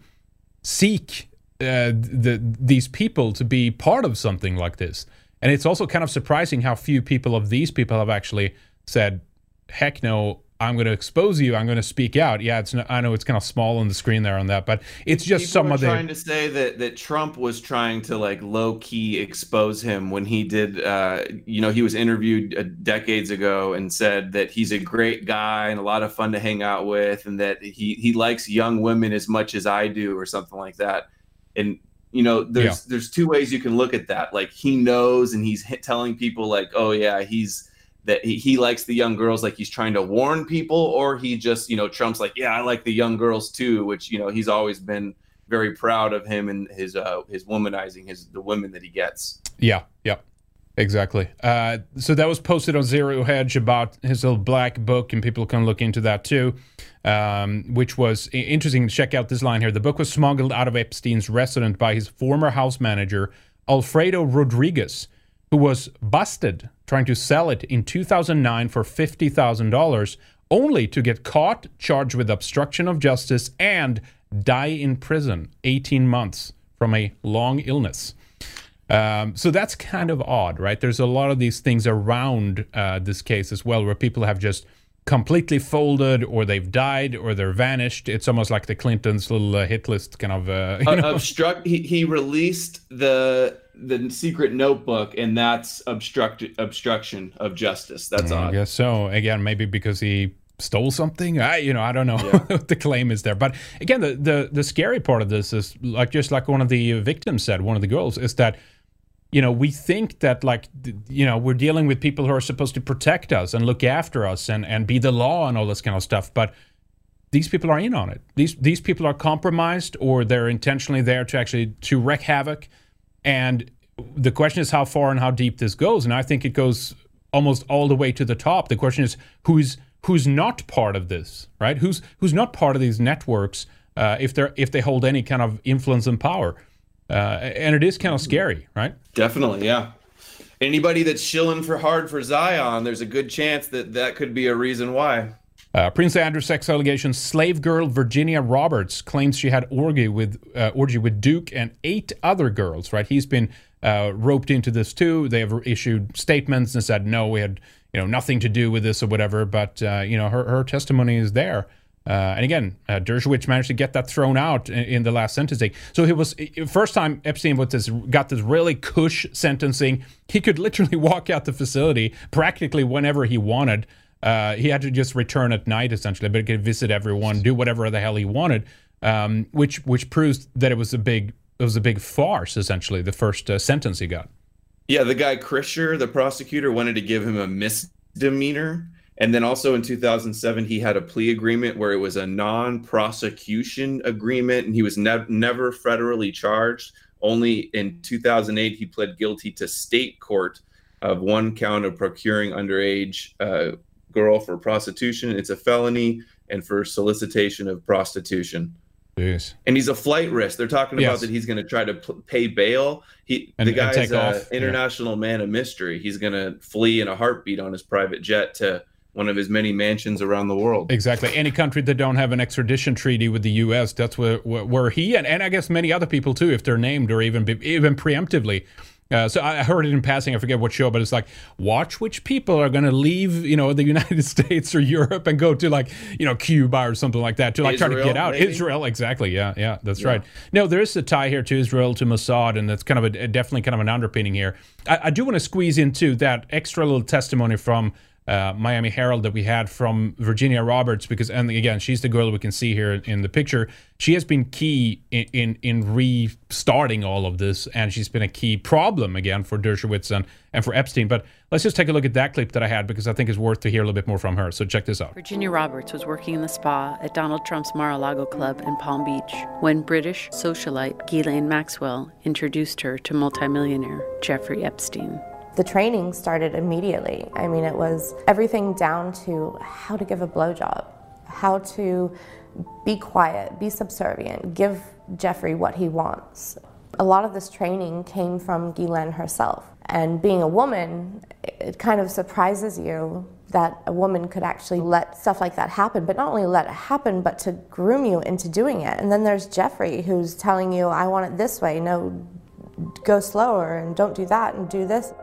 seek uh, the these people to be part of something like this? And it's also kind of surprising how few people of these people have actually said, heck no, I'm going to expose you. I'm going to speak out. Yeah, it's. I know it's kind of small on the screen there on that, but it's just People some are of the. Trying to say that that Trump was trying to like low key expose him when he did. Uh, you know, he was interviewed uh, decades ago and said that he's a great guy and a lot of fun to hang out with, and that he he likes young women as much as I do, or something like that. And you know, there's yeah. there's two ways you can look at that. Like, he knows, and he's telling people like, oh yeah, he's. that he, he likes the young girls, like he's trying to warn people, or he just, you know, Trump's like, yeah, I like the young girls too, which, you know, he's always been very proud of him and his uh, his womanizing his the women that he gets. Yeah, yeah, exactly. Uh, so that was posted on Zero Hedge about his little black book, and people can look into that too, um, which was interesting. Check out this line here. The book was smuggled out of Epstein's residence by his former house manager, Alfredo Rodriguez, who was busted trying to sell it in two thousand nine for fifty thousand dollars, only to get caught, charged with obstruction of justice, and die in prison eighteen months from a long illness. Um, so that's kind of odd, right? There's a lot of these things around uh, this case as well, where people have just completely folded, or they've died, or they're vanished. It's almost like the Clintons' little uh, hit list kind of. Uh, you uh, know? Obstruct. He, he released the the secret notebook, and that's obstruct obstruction of justice. That's I odd. guess so. Again, maybe because he stole something. I, you know, I don't know yeah. what the claim is there. But again, the, the the scary part of this is, like, just like one of the victims said, one of the girls, is that, you know, we think that, like, you know, we're dealing with people who are supposed to protect us and look after us and, and be the law and all this kind of stuff. But these people are in on it. These these people are compromised, or they're intentionally there to actually to wreak havoc. And the question is how far and how deep this goes. And I think it goes almost all the way to the top. The question is who's who's not part of this, right? Who's who's not part of these networks uh, if they're if they hold any kind of influence and power. Uh, and it is kind of scary, right? Definitely, yeah. Anybody that's shilling for hard for Zion, there's a good chance that that could be a reason why. Uh, Prince Andrew sex allegations. Slave girl Virginia Roberts claims she had orgy with uh, orgy with Duke and eight other girls. Right, he's been uh, roped into this too. They have issued statements and said, no, we had you know nothing to do with this or whatever. But uh, you know her, her testimony is there. Uh, and again, uh, Dershowitz managed to get that thrown out in, in the last sentencing. So it was first time Epstein with this, got this really cush sentencing. He could literally walk out the facility practically whenever he wanted. Uh, he had to just return at night, essentially, but he could visit everyone, do whatever the hell he wanted, um, which which proves that it was a big it was a big farce, essentially, the first uh, sentence he got. Yeah, the guy Krischer, the prosecutor, wanted to give him a misdemeanor. And then also in two thousand seven, he had a plea agreement where it was a non-prosecution agreement, and he was ne- never federally charged. Only in two thousand eight, he pled guilty to state court of one count of procuring underage uh, girl for prostitution. It's a felony, and for solicitation of prostitution. Jeez. And he's a flight risk. They're talking Yes. about that he's going to try to p- pay bail. He, And- the and guy's take an off. Yeah. international man of mystery. He's going to flee in a heartbeat on his private jet to one of his many mansions around the world. Exactly. Any country that don't have an extradition treaty with the U S, that's where, where, where he and, and I guess many other people too, if they're named or even even preemptively. Uh, so I heard it in passing. I forget what show, but it's like, watch which people are going to leave, you know, the United States or Europe and go to like, you know, Cuba or something like that to like try to Israel, get out. maybe? Israel, exactly. Yeah, yeah, that's Yeah. right. No, there is a tie here to Israel, to Mossad, and that's kind of a definitely kind of an underpinning here. I, I do want to squeeze into that extra little testimony from Uh, Miami Herald that we had from Virginia Roberts, because, and again, she's the girl we can see here in the picture. She has been key in, in, in restarting all of this, and she's been a key problem again for Dershowitz and, and for Epstein. But let's just take a look at that clip that I had, because I think it's worth to hear a little bit more from her. So check this out. Virginia Roberts was working in the spa at Donald Trump's Mar-a-Lago club in Palm Beach when British socialite Ghislaine Maxwell introduced her to multimillionaire Jeffrey Epstein. The training started immediately. I mean, it was everything down to how to give a blowjob, how to be quiet, be subservient, give Jeffrey what he wants. A lot of this training came from Ghislaine herself. And being a woman, it kind of surprises you that a woman could actually let stuff like that happen, but not only let it happen, but to groom you into doing it. And then there's Jeffrey who's telling you, I want it this way, no, go slower, and don't do that, and do this.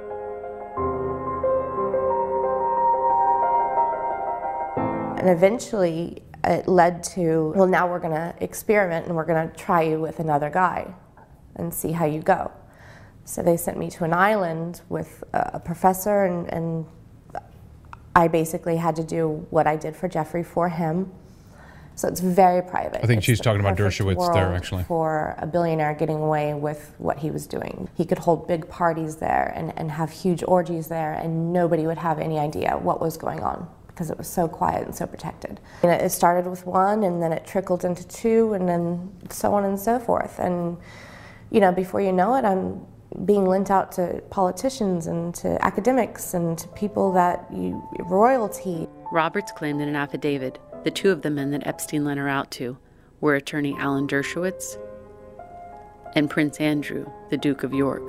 And eventually it led to, well, now we're gonna experiment and we're gonna try you with another guy and see how you go. So they sent me to an island with a professor, and, and I basically had to do what I did for Jeffrey for him. So it's very private. I think It's she's the talking about perfect Dershowitz there, world actually. For a billionaire getting away with what he was doing. He could hold big parties there and, and have huge orgies there, and nobody would have any idea what was going on, because it was so quiet and so protected. And it started with one, and then it trickled into two, and then so on and so forth. And, you know, before you know it, I'm being lent out to politicians and to academics and to people that you, royalty. Roberts claimed in an affidavit the two of the men that Epstein lent her out to were attorney Alan Dershowitz and Prince Andrew, the Duke of York.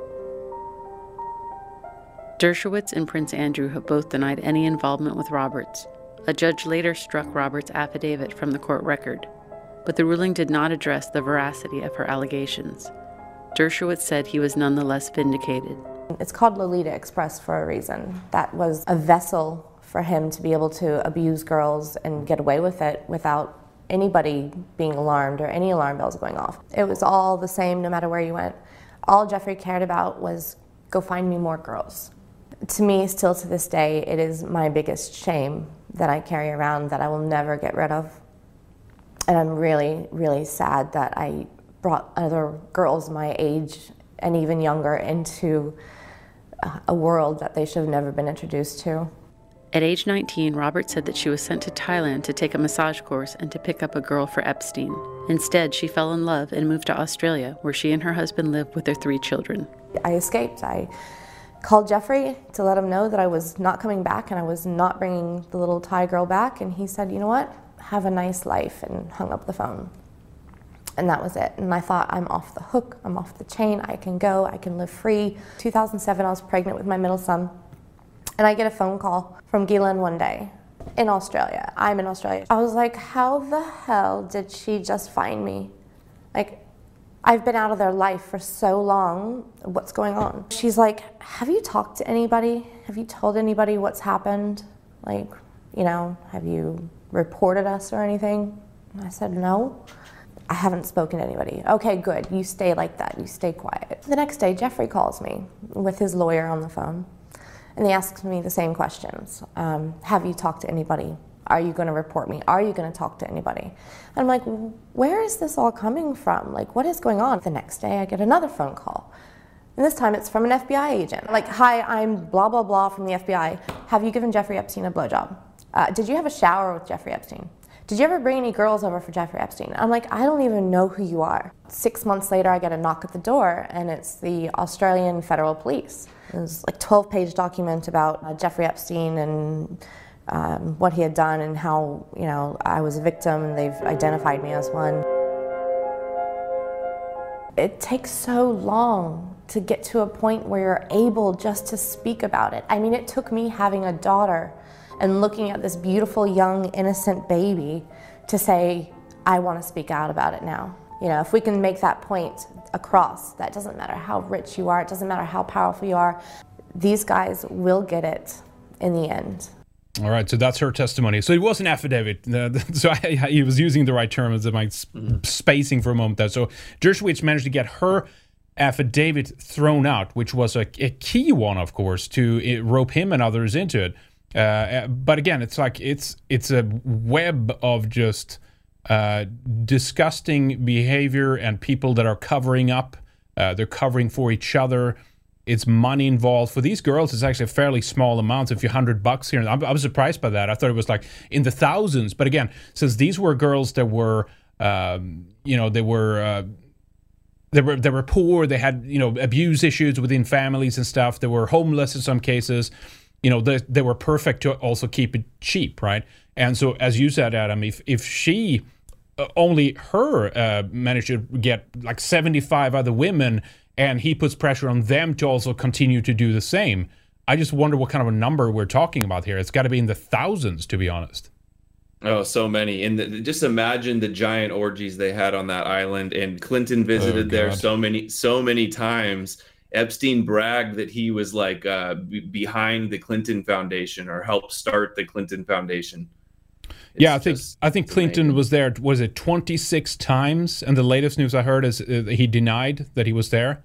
Dershowitz and Prince Andrew have both denied any involvement with Roberts. A judge later struck Roberts' affidavit from the court record, but the ruling did not address the veracity of her allegations. Dershowitz said he was nonetheless vindicated. It's called Lolita Express for a reason. That was a vessel for him to be able to abuse girls and get away with it without anybody being alarmed or any alarm bells going off. It was all the same no matter where you went. All Jeffrey cared about was, go find me more girls. To me, still to this day, it is my biggest shame that I carry around that I will never get rid of. And I'm really, really sad that I brought other girls my age and even younger into a world that they should have never been introduced to. At age nineteen, Roberts said that she was sent to Thailand to take a massage course and to pick up a girl for Epstein. Instead, she fell in love and moved to Australia, where she and her husband live with their three children. I escaped. I called Jeffrey to let him know that I was not coming back and I was not bringing the little Thai girl back, and he said, you know what, have a nice life, and hung up the phone. And that was it. And I thought, I'm off the hook, I'm off the chain, I can go, I can live free. two thousand seven, I was pregnant with my middle son. And I get a phone call from Ghislaine one day in Australia. I'm in Australia. I was like, how the hell did she just find me? Like, I've been out of their life for so long. What's going on? She's like, have you talked to anybody? Have you told anybody what's happened? Like, you know, have you reported us or anything? And I said, no. I haven't spoken to anybody. Okay, good. You stay like that. You stay quiet. The next day, Jeffrey calls me with his lawyer on the phone, and he asks me the same questions. Um, have you talked to anybody? Are you going to report me? Are you going to talk to anybody? And I'm like, where is this all coming from? Like, what is going on? The next day, I get another phone call. And this time, it's from an F B I agent. Like, hi, I'm blah, blah, blah from the F B I. Have you given Jeffrey Epstein a blowjob? Uh, did you have a shower with Jeffrey Epstein? Did you ever bring any girls over for Jeffrey Epstein? I'm like, I don't even know who you are. Six months later, I get a knock at the door, and it's the Australian Federal Police. It was like a twelve-page document about uh, Jeffrey Epstein and um, what he had done and how, you know, I was a victim, and they've identified me as one. It takes so long to get to a point where you're able just to speak about it. I mean, it took me having a daughter and looking at this beautiful, young, innocent baby to say, I want to speak out about it now. You know, if we can make that point across, that doesn't matter how rich you are, it doesn't matter how powerful you are, these guys will get it in the end. All right, so that's her testimony. So it was an affidavit. Uh, so I, I, he was using the right terms. Am I mm-hmm. spacing for a moment there? So Dershowitz managed to get her affidavit thrown out, which was a, a key one, of course, to uh, rope him and others into it. Uh, but again, it's like it's it's a web of just uh, disgusting behavior and people that are covering up. Uh, they're covering for each other. It's money involved. For these girls, it's actually a fairly small amount, a few hundred bucks here. I, I was surprised by that. I thought it was like in the thousands. But again, since these were girls that were, um, you know, they were. Uh, They were they were poor. They had, you know, abuse issues within families and stuff. They were homeless in some cases. You know, they they were perfect to also keep it cheap, right? And so, as you said, Adam, if if she uh, only her uh, managed to get like seventy-five other women, and he puts pressure on them to also continue to do the same, I just wonder what kind of a number we're talking about here. It's got to be in the thousands, to be honest. Oh, so many. And the, just imagine the giant orgies they had on that island. And Clinton visited oh, there so many, so many times. Epstein bragged that he was like uh, b- behind the Clinton Foundation or helped start the Clinton Foundation. It's yeah, I think I think Clinton amazing. was there. Was it twenty-six times? And the latest news I heard is uh, he denied that he was there.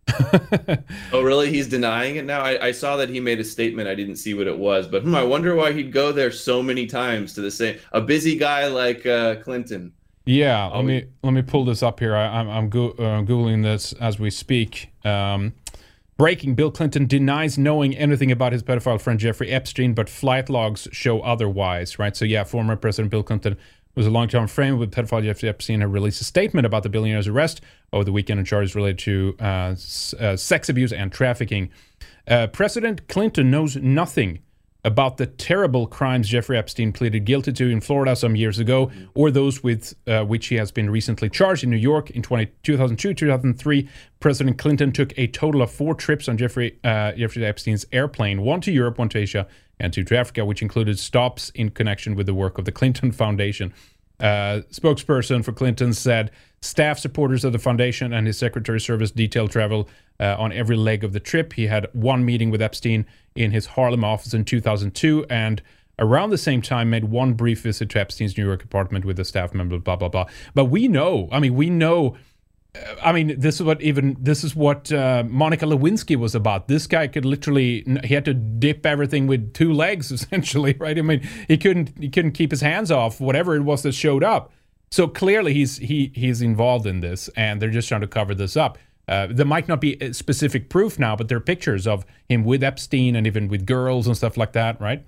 Oh, really? He's denying it now? I, I saw that he made a statement. I didn't see what it was, but hmm, I wonder why he'd go there so many times to the same. A busy guy like uh, Clinton. Yeah, let me let me pull this up here. I, I'm I'm go, uh, googling this as we speak. Um, breaking: Bill Clinton denies knowing anything about his pedophile friend Jeffrey Epstein, but flight logs show otherwise. Right. So yeah, former President Bill Clinton was a long-term friend with pedophile Jeffrey Epstein. Had released a statement about the billionaire's arrest over the weekend on charges related to uh, s- uh, sex abuse and trafficking. Uh, President Clinton knows nothing about the terrible crimes Jeffrey Epstein pleaded guilty to in Florida some years ago, or those with uh, which he has been recently charged in New York. In two thousand two, two thousand three, President Clinton took a total of four trips on Jeffrey, uh, Jeffrey Epstein's airplane, one to Europe, one to Asia, and two to Africa, which included stops in connection with the work of the Clinton Foundation. Uh, spokesperson for Clinton said staff supporters of the foundation and his Secretary of Service detailed travel uh, on every leg of the trip. He had one meeting with Epstein in his Harlem office in two thousand two, and around the same time made one brief visit to Epstein's New York apartment with a staff member, blah, blah, blah. But we know, I mean, we know, uh, I mean, this is what even, this is what uh, Monica Lewinsky was about. This guy could literally, he had to dip everything with two legs, essentially, right? I mean, he couldn't, he couldn't keep his hands off whatever it was that showed up. So clearly he's, he, he's involved in this, and they're just trying to cover this up. Uh, there might not be specific proof now, but there are pictures of him with Epstein and even with girls and stuff like that, right?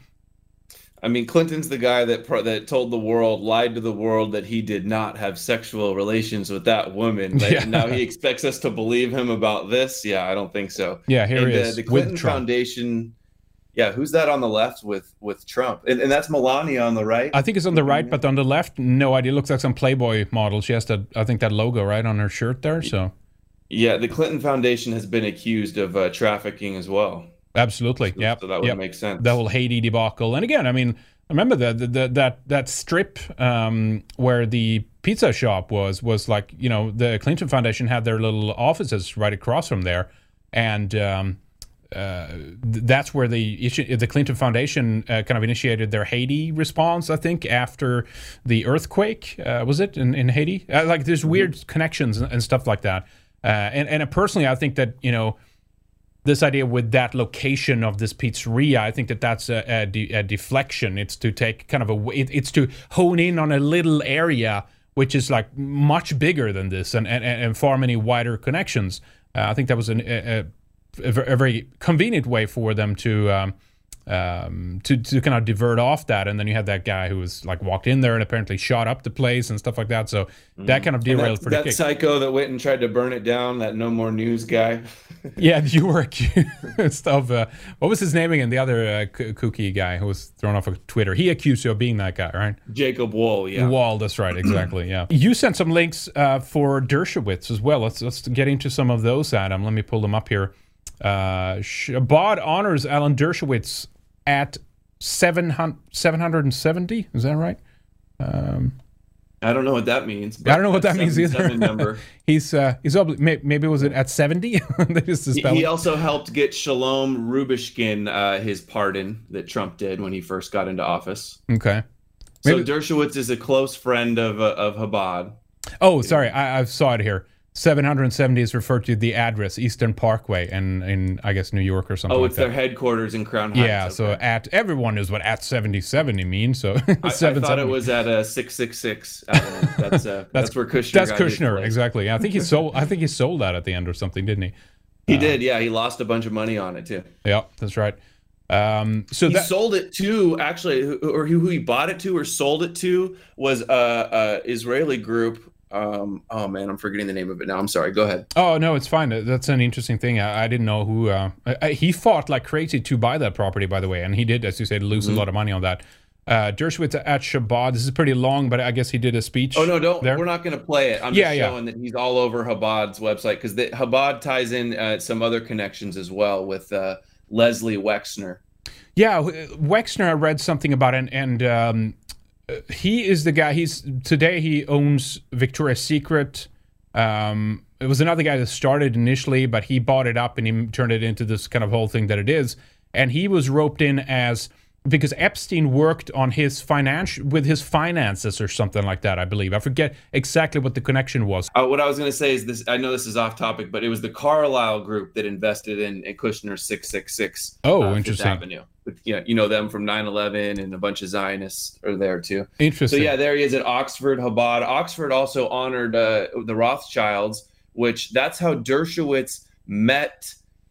I mean, Clinton's the guy that that told the world, lied to the world that he did not have sexual relations with that woman. Like, yeah. Now he expects us to believe him about this? Yeah, I don't think so. Yeah, here and, he uh, is the Clinton Foundation. Yeah, who's that on the left with with Trump? And, and that's Melania on the right? I think it's on the right, but on the left, no idea. It looks like some Playboy model. She has that, I think, that logo right on her shirt there. So. Yeah, the Clinton Foundation has been accused of uh, trafficking as well. Absolutely, so, yeah. So that would yep. make sense. The whole Haiti debacle. And again, I mean, I remember that the, the, that that strip um, where the pizza shop was was like, you know, the Clinton Foundation had their little offices right across from there, and um, uh, that's where the issue, the Clinton Foundation uh, kind of initiated their Haiti response, I think, after the earthquake. Uh, was it in, in Haiti? Uh, like there's weird mm-hmm. connections and, and stuff like that. Uh, and and personally, I think that, you know, this idea with that location of this pizzeria, I think that that's a, a, de- a deflection. It's to take kind of a, it, it's to hone in on a little area which is like much bigger than this and and, and far many wider connections. Uh, I think that was an, a, a, a very convenient way for them to um, um, to to kind of divert off that. And then you had that guy who was like walked in there and apparently shot up the place and stuff like that. So mm. that kind of derailed pretty quick. That kick. psycho that went and tried to burn it down, that No More News guy. Yeah, you were accused of, uh, what was his name again? The other uh, kooky guy who was thrown off of Twitter. He accused you of being that guy, right? Jacob Wall, yeah. Wall, that's right, exactly, yeah. You sent some links uh, for Dershowitz as well. Let's let's get into some of those, Adam. Let me pull them up here. Uh, Chabad honors Alan Dershowitz at seven hundred seventy, is that right? Um, I don't know what that means. I don't know what that means either. Number. he's uh, he's obli- maybe was it at seventy? He also helped get Shalom Rubishkin uh, his pardon that Trump did when he first got into office. Okay. Maybe. So Dershowitz is a close friend of uh, of Chabad. Oh, sorry, I, I saw it here. seven hundred seventy is referred to the address, Eastern Parkway, in, in I guess, New York or something Oh, like it's that. their headquarters in Crown Heights. Yeah, okay. so at everyone knows what at seventy seventy means. So I, I thought it was at a six six six. That's uh, that's, that's where Kushner. That's got Kushner, exactly. Yeah, I think he sold. I think he sold that at the end or something, didn't he? He uh, did. Yeah, he lost a bunch of money on it too. Yeah, that's right. Um, so he that, sold it to actually, or who he bought it to or sold it to was a, a Israeli group. Um, oh man, I'm forgetting the name of it now. I'm sorry. Go ahead. Oh no, it's fine. That's an interesting thing. I, I didn't know who. Uh, I, he fought like crazy to buy that property, by the way, and he did, as you said, lose mm-hmm. a lot of money on that. Uh, Dershowitz at Chabad. This is pretty long, but I guess he did a speech. Oh no, don't. There. We're not going to play it. I'm yeah, just yeah. showing that he's all over Chabad's website because Chabad ties in uh, some other connections as well with uh, Leslie Wexner. Yeah, Wexner. I read something about it, and. and um, he is the guy. He's today he owns Victoria's Secret. Um, it was another guy that started initially, but he bought it up and he turned it into this kind of whole thing that it is. And he was roped in as because Epstein worked on his financial with his finances or something like that. I believe I forget exactly what the connection was. Uh, what I was going to say is this. I know this is off topic, but it was the Carlyle Group that invested in, in Kushner six six six. Oh, uh, interesting. Fifth Avenue. You know, you know them from nine eleven, and a bunch of Zionists are there too. Interesting. So yeah, there he is at Oxford, Chabad. Oxford also honored uh, the Rothschilds, which that's how Dershowitz met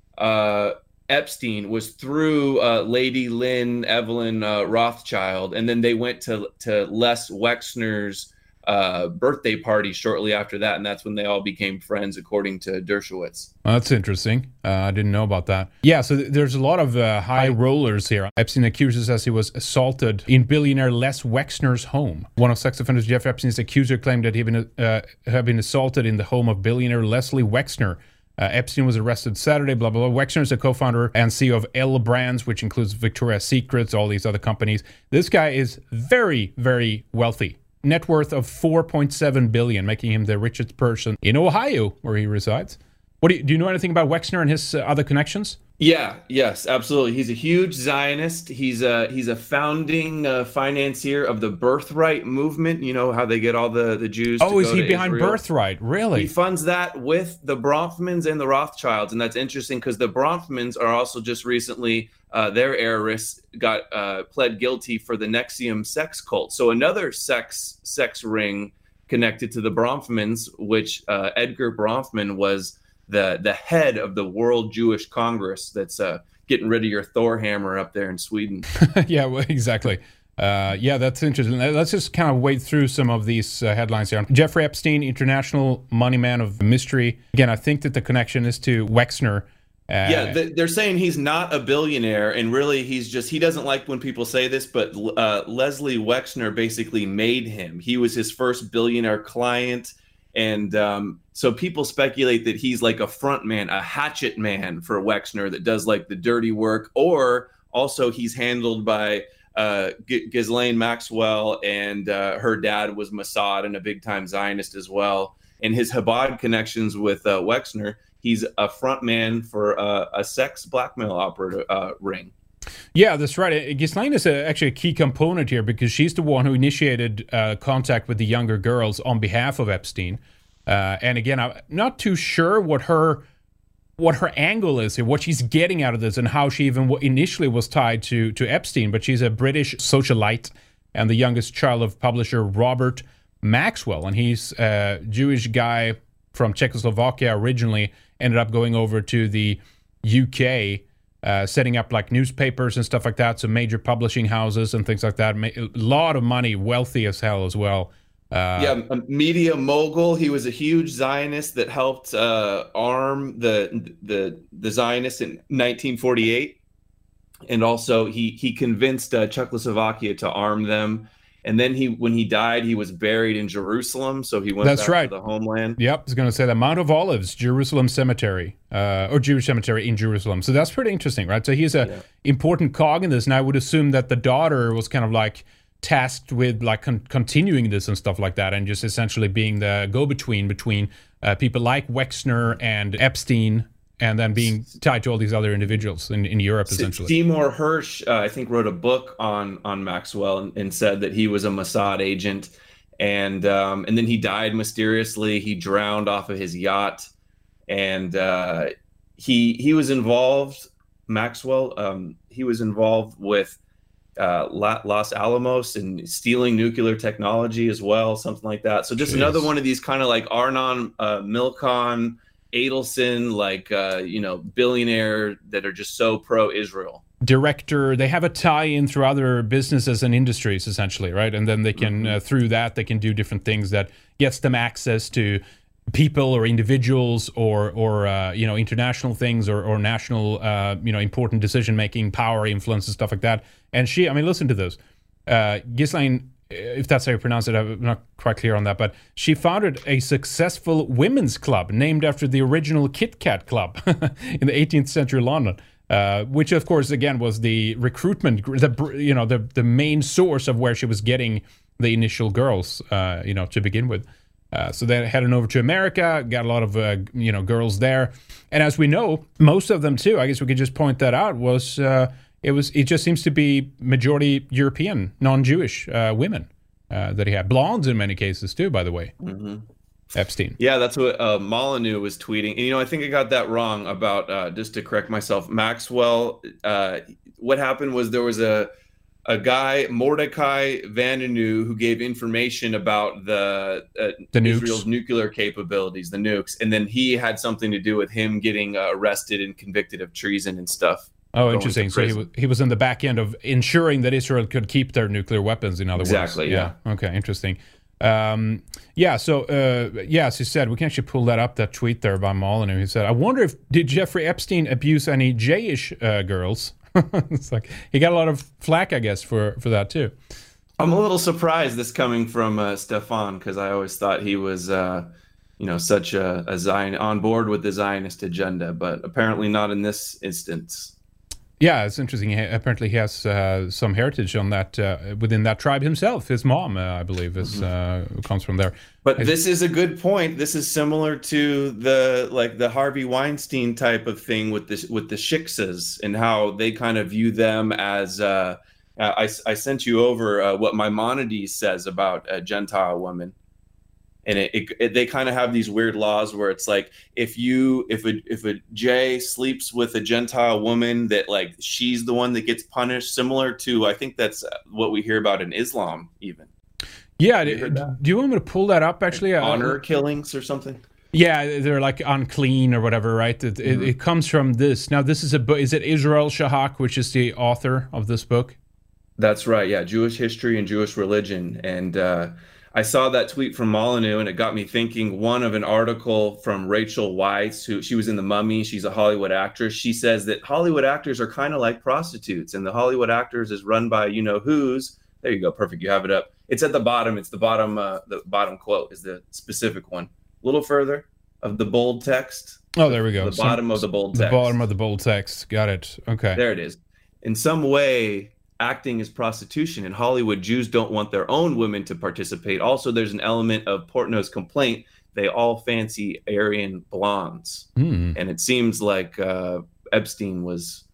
uh, Epstein, was through uh, Lady Lynn Evelyn uh, Rothschild, and then they went to to Les Wexner's uh, birthday party shortly after that, and that's when they all became friends, according to Dershowitz. Well, that's interesting. Uh, I didn't know about that. Yeah, so th- there's a lot of uh, high rollers here. Epstein accuses us he was assaulted in billionaire Les Wexner's home. One of sex offenders Jeff Epstein's accuser claimed that he had been, uh, had been assaulted in the home of billionaire Leslie Wexner. Uh, Epstein was arrested Saturday, blah, blah, blah. Wexner is a co-founder and C E O of L Brands, which includes Victoria's Secret, all these other companies. This guy is very, very wealthy. Net worth of four point seven billion dollars, making him the richest person in Ohio, where he resides. What do you, do you know anything about Wexner and his uh, other connections? Yeah, yes, absolutely. He's a huge Zionist. He's a he's a founding uh, financier of the Birthright movement. You know how they get all the, the Jews. Oh, to is go he to behind Israel. Birthright? Really? He funds that with the Bronfmans and the Rothschilds, and that's interesting because the Bronfmans are also just recently uh, their heiress got uh, pled guilty for the Nexium sex cult. So another sex sex ring connected to the Bronfmans, which uh, Edgar Bronfman was the the head of the World Jewish Congress that's uh, getting rid of your Thor hammer up there in Sweden. Yeah, well, exactly. Uh, yeah, that's interesting. Let's just kind of wade through some of these uh, headlines here. Jeffrey Epstein, international money man of mystery. Again, I think that the connection is to Wexner. Uh, yeah, they're saying he's not a billionaire, and really he's just, he doesn't like when people say this, but uh, Leslie Wexner basically made him. He was his first billionaire client. And um, so people speculate that he's like a front man, a hatchet man for Wexner that does like the dirty work, or also he's handled by uh, G- Ghislaine Maxwell, and uh, her dad was Mossad and a big-time Zionist as well. And his Chabad connections with uh, Wexner, he's a front man for uh, a sex blackmail operator uh, ring. Yeah, that's right. Ghislaine is a, actually a key component here because she's the one who initiated uh, contact with the younger girls on behalf of Epstein. Uh, and again, I'm not too sure what her what her angle is here, what she's getting out of this, and how she even initially was tied to to Epstein. But she's a British socialite and the youngest child of publisher Robert Maxwell, and he's a Jewish guy from Czechoslovakia originally, ended up going over to the U K, uh, setting up like newspapers and stuff like that, so major publishing houses and things like that. A lot of money, wealthy as hell as well. Uh, yeah, a media mogul. He was a huge Zionist that helped uh, arm the the the Zionists in nineteen forty-eight, and also he he convinced uh, Czechoslovakia to arm them. And then he, when he died, he was buried in Jerusalem, so he went That's back right. to the homeland. Yep, I was going to say the Mount of Olives, Jerusalem Cemetery, uh, or Jewish cemetery in Jerusalem. So that's pretty interesting, right? So he's a yeah. important cog in this, and I would assume that the daughter was kind of like tasked with like con- continuing this and stuff like that, and just essentially being the go-between between uh, people like Wexner and Epstein, and then being tied to all these other individuals in, in Europe, essentially. Seymour Hersh, uh, I think, wrote a book on on Maxwell and, and said that he was a Mossad agent, and um, and then he died mysteriously. He drowned off of his yacht, and uh, he he was involved. Maxwell, um, he was involved with uh, Los Alamos and stealing nuclear technology as well, something like that. So just Jeez. another one of these kind of like Arnon uh, Milchan, Adelson, like, uh, you know, billionaire that are just so pro-Israel. Director, they have a tie-in through other businesses and industries, essentially, right? And then they can, mm-hmm. uh, through that, they can do different things that gets them access to people or individuals or, or uh, you know, international things or, or national, uh, you know, important decision-making, power, influence, and stuff like that. And she, I mean, listen to this. Uh, Ghislaine, if that's how you pronounce it, I'm not quite clear on that, but she founded a successful women's club named after the original Kit Kat Club in the eighteenth century London, uh, which of course again was the recruitment, the you know the the main source of where she was getting the initial girls, uh, you know, to begin with. Uh, so they headed over to America, got a lot of uh, you know girls there, and as we know, most of them too. I guess we could just point that out was. Uh, It was. It just seems to be majority European, non-Jewish uh, women uh, that he had. Blondes in many cases too, by the way. Mm-hmm. Epstein. Yeah, that's what uh, Molyneux was tweeting. And, you know, I think I got that wrong about, uh, just to correct myself, Maxwell. Uh, what happened was there was a a guy, Mordecai Vanunu, who gave information about the, uh, the Israel's nuclear capabilities, the nukes. And then he had something to do with him getting uh, arrested and convicted of treason and stuff. Oh, interesting. So he was, he was in the back end of ensuring that Israel could keep their nuclear weapons, in other exactly, words. Exactly, yeah. yeah. Okay, interesting. Um, yeah, so, uh, yeah, as you said, we can actually pull that up, that tweet there by Molyneux. He said, I wonder if, did Jeffrey Epstein abuse any J-ish uh, girls? It's like, he got a lot of flack, I guess, for, for that, too. I'm a little surprised this coming from uh, Stefan, because I always thought he was... Uh, you know, such a, a Zion on board with the Zionist agenda, but apparently not in this instance. Yeah, it's interesting. He, apparently he has uh, some heritage on that, uh, within that tribe himself. His mom, uh, I believe, is mm-hmm. uh, comes from there. But His, this is a good point. This is similar to the like the Harvey Weinstein type of thing with this with the shiksas and how they kind of view them as. Uh, I, I sent you over uh, what Maimonides says about a Gentile woman. And it, it, it they kind of have these weird laws where it's like if you if a if a J sleeps with a Gentile woman, that like she's the one that gets punished, similar to I think that's what we hear about in Islam even. Yeah, do, do you want me to pull that up actually? Like honor uh, killings or something? Yeah, they're like unclean or whatever, right? It, mm-hmm. it, it comes from this. Now this is a book. Is it Israel Shahak, which is the author of this book? That's right. Yeah, Jewish history and Jewish religion. And uh, I saw that tweet from Molyneux, and it got me thinking. One of an article from Rachel Weisz, who she was in The Mummy. She's a Hollywood actress. She says that Hollywood actors are kind of like prostitutes, and the Hollywood actors is run by you know who's. There you go, perfect. You have it up. It's at the bottom. It's the bottom. Uh, the bottom quote is the specific one. A little further of the bold text. Oh, there we go. The bottom Some, of the bold text. The bottom of the bold text. Got it. Okay. There it is. In some way, acting as prostitution. In Hollywood, Jews don't want their own women to participate. Also, there's an element of Portnoy's complaint. They all fancy Aryan blondes. Mm. And it seems like uh, Epstein was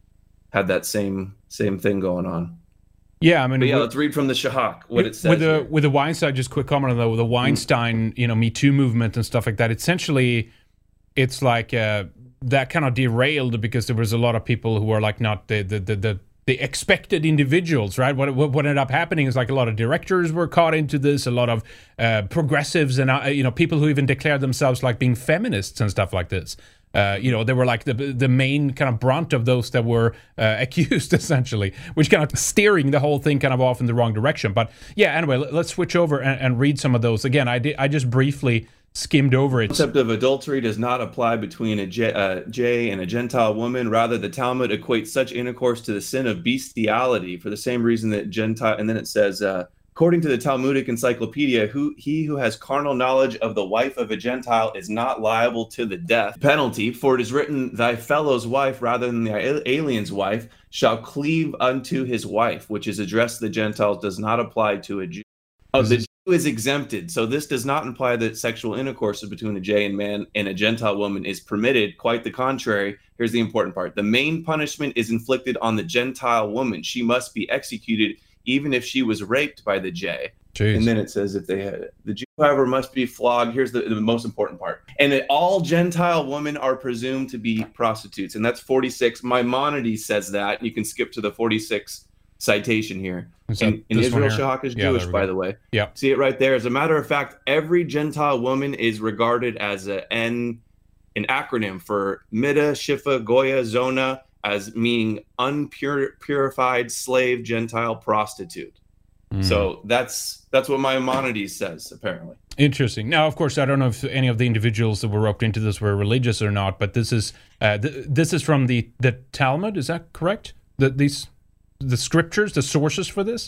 had that same same thing going on. Yeah, I mean, but yeah, with, let's read from the Shahak what it says. With the here. with the Weinstein, just quick comment on the, the Weinstein, you know, Me Too movement and stuff like that. Essentially, it's like uh, that kind of derailed because there was a lot of people who were like not the the the, the the expected individuals, right? What, what what ended up happening is like a lot of directors were caught into this, a lot of uh, progressives and, uh, you know, people who even declared themselves like being feminists and stuff like this. Uh, you know, they were like the the main kind of brunt of those that were uh, accused, essentially, which kind of steering the whole thing kind of off in the wrong direction. But yeah, anyway, let's switch over and, and read some of those. Again, I did, I just briefly skimmed over it. The concept of adultery does not apply between a J, uh, J and a Gentile woman. Rather, the Talmud equates such intercourse to the sin of bestiality for the same reason that Gentile, and then it says, uh, according to the Talmudic Encyclopedia, who he who has carnal knowledge of the wife of a Gentile is not liable to the death penalty, for it is written, thy fellow's wife rather than the alien's wife shall cleave unto his wife, which is addressed to the Gentiles, does not apply to a Jew. Oh, the Jew is exempted. So this does not imply that sexual intercourse between a J and man and a Gentile woman is permitted. Quite the contrary. Here's the important part. The main punishment is inflicted on the Gentile woman. She must be executed even if she was raped by the J. Jeez. And then it says if they had it. The Jew, however, must be flogged. Here's the, the most important part. And that all Gentile women are presumed to be prostitutes. And that's forty-six. Maimonides says that. You can skip to the forty-six citation here. And, and Israel Shahak is yeah, Jewish, by the way. Yeah. See it right there. As a matter of fact, every Gentile woman is regarded as a N, an acronym for Mida, Shifa, Goya, Zona, as meaning unpurified slave Gentile prostitute. Mm. So that's that's what Maimonides says, apparently. Interesting. Now, of course, I don't know if any of the individuals that were roped into this were religious or not, but this is uh, th- this is from the, the Talmud. Is that correct? The, these the scriptures, the sources for this?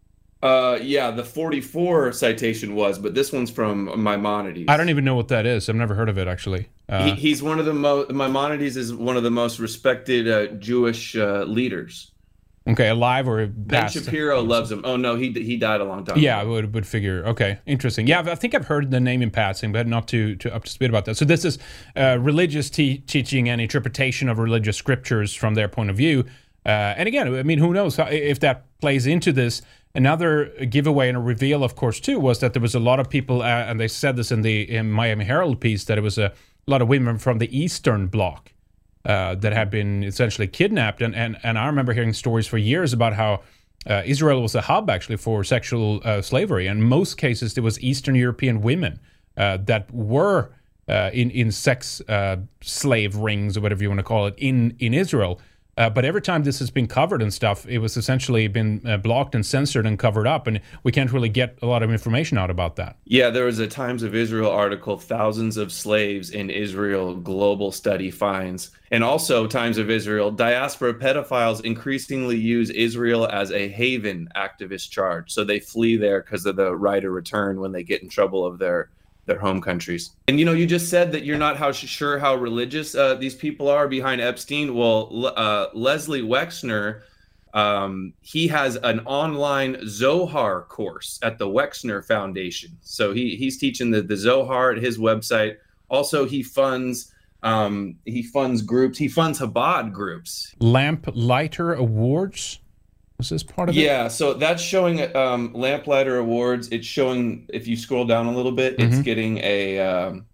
Uh, yeah, the forty-four citation was, but this one's from Maimonides. I don't even know what that is. I've never heard of it, actually. Uh, he, he's one of the most, Maimonides is one of the most respected uh, Jewish uh, leaders. Okay, alive or Ben past? Shapiro loves him. Oh, no, he he died a long time Yeah, ago. I would, would figure. Okay, interesting. Yeah, I think I've heard the name in passing, but not too, too up to speed about that. So this is uh, religious te- teaching and interpretation of religious scriptures from their point of view. Uh, and again, I mean, who knows how, if that plays into this. Another giveaway and a reveal, of course, too, was that there was a lot of people, uh, and they said this in the in Miami Herald piece, that it was a, a lot of women from the Eastern Bloc uh, that had been essentially kidnapped. And, and, and I remember hearing stories for years about how uh, Israel was a hub, actually, for sexual uh, slavery. And in most cases, there was Eastern European women uh, that were uh, in, in sex uh, slave rings, or whatever you want to call it, in, in Israel. Uh, but every time this has been covered and stuff, it was essentially been uh, blocked and censored and covered up, and we can't really get a lot of information out about that. Yeah, there was a Times of Israel article, Thousands of Slaves in Israel Global Study Finds. And also Times of Israel, diaspora pedophiles increasingly use Israel as a haven, activist charge. So they flee there because of the right of return when they get in trouble of their their home countries. And, you know, you just said that you're not how sure how religious uh, these people are behind Epstein. Well, uh, Leslie Wexner, um, he has an online Zohar course at the Wexner Foundation. So he he's teaching the, the Zohar at his website. Also, he funds um, he funds groups. He funds Chabad groups. Lamplighter Awards? Was this part of it? Yeah, so that's showing um, Lamplighter Awards. It's showing, if you scroll down a little bit, Mm-hmm. it's getting a, um,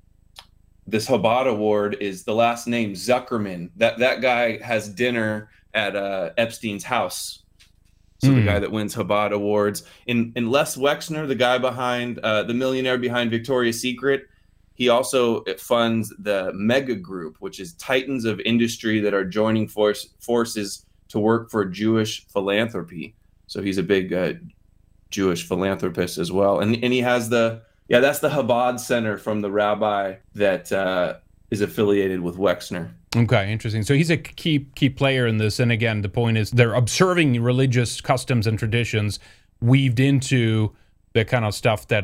this Chabad Award is the last name, Zuckerman. That that guy has dinner at uh, Epstein's house. So Mm. the guy that wins Chabad Awards. In, in Les Wexner, the guy behind, uh, the millionaire behind Victoria's Secret, he also funds the Mega Group, which is titans of industry that are joining force, forces to work for Jewish philanthropy. So he's a big uh, Jewish philanthropist as well. And and he has the, yeah, that's the Chabad Center from the rabbi that uh, is affiliated with Wexner. Okay, interesting. So he's a key key player in this. And again, the point is they're observing religious customs and traditions weaved into the kind of stuff that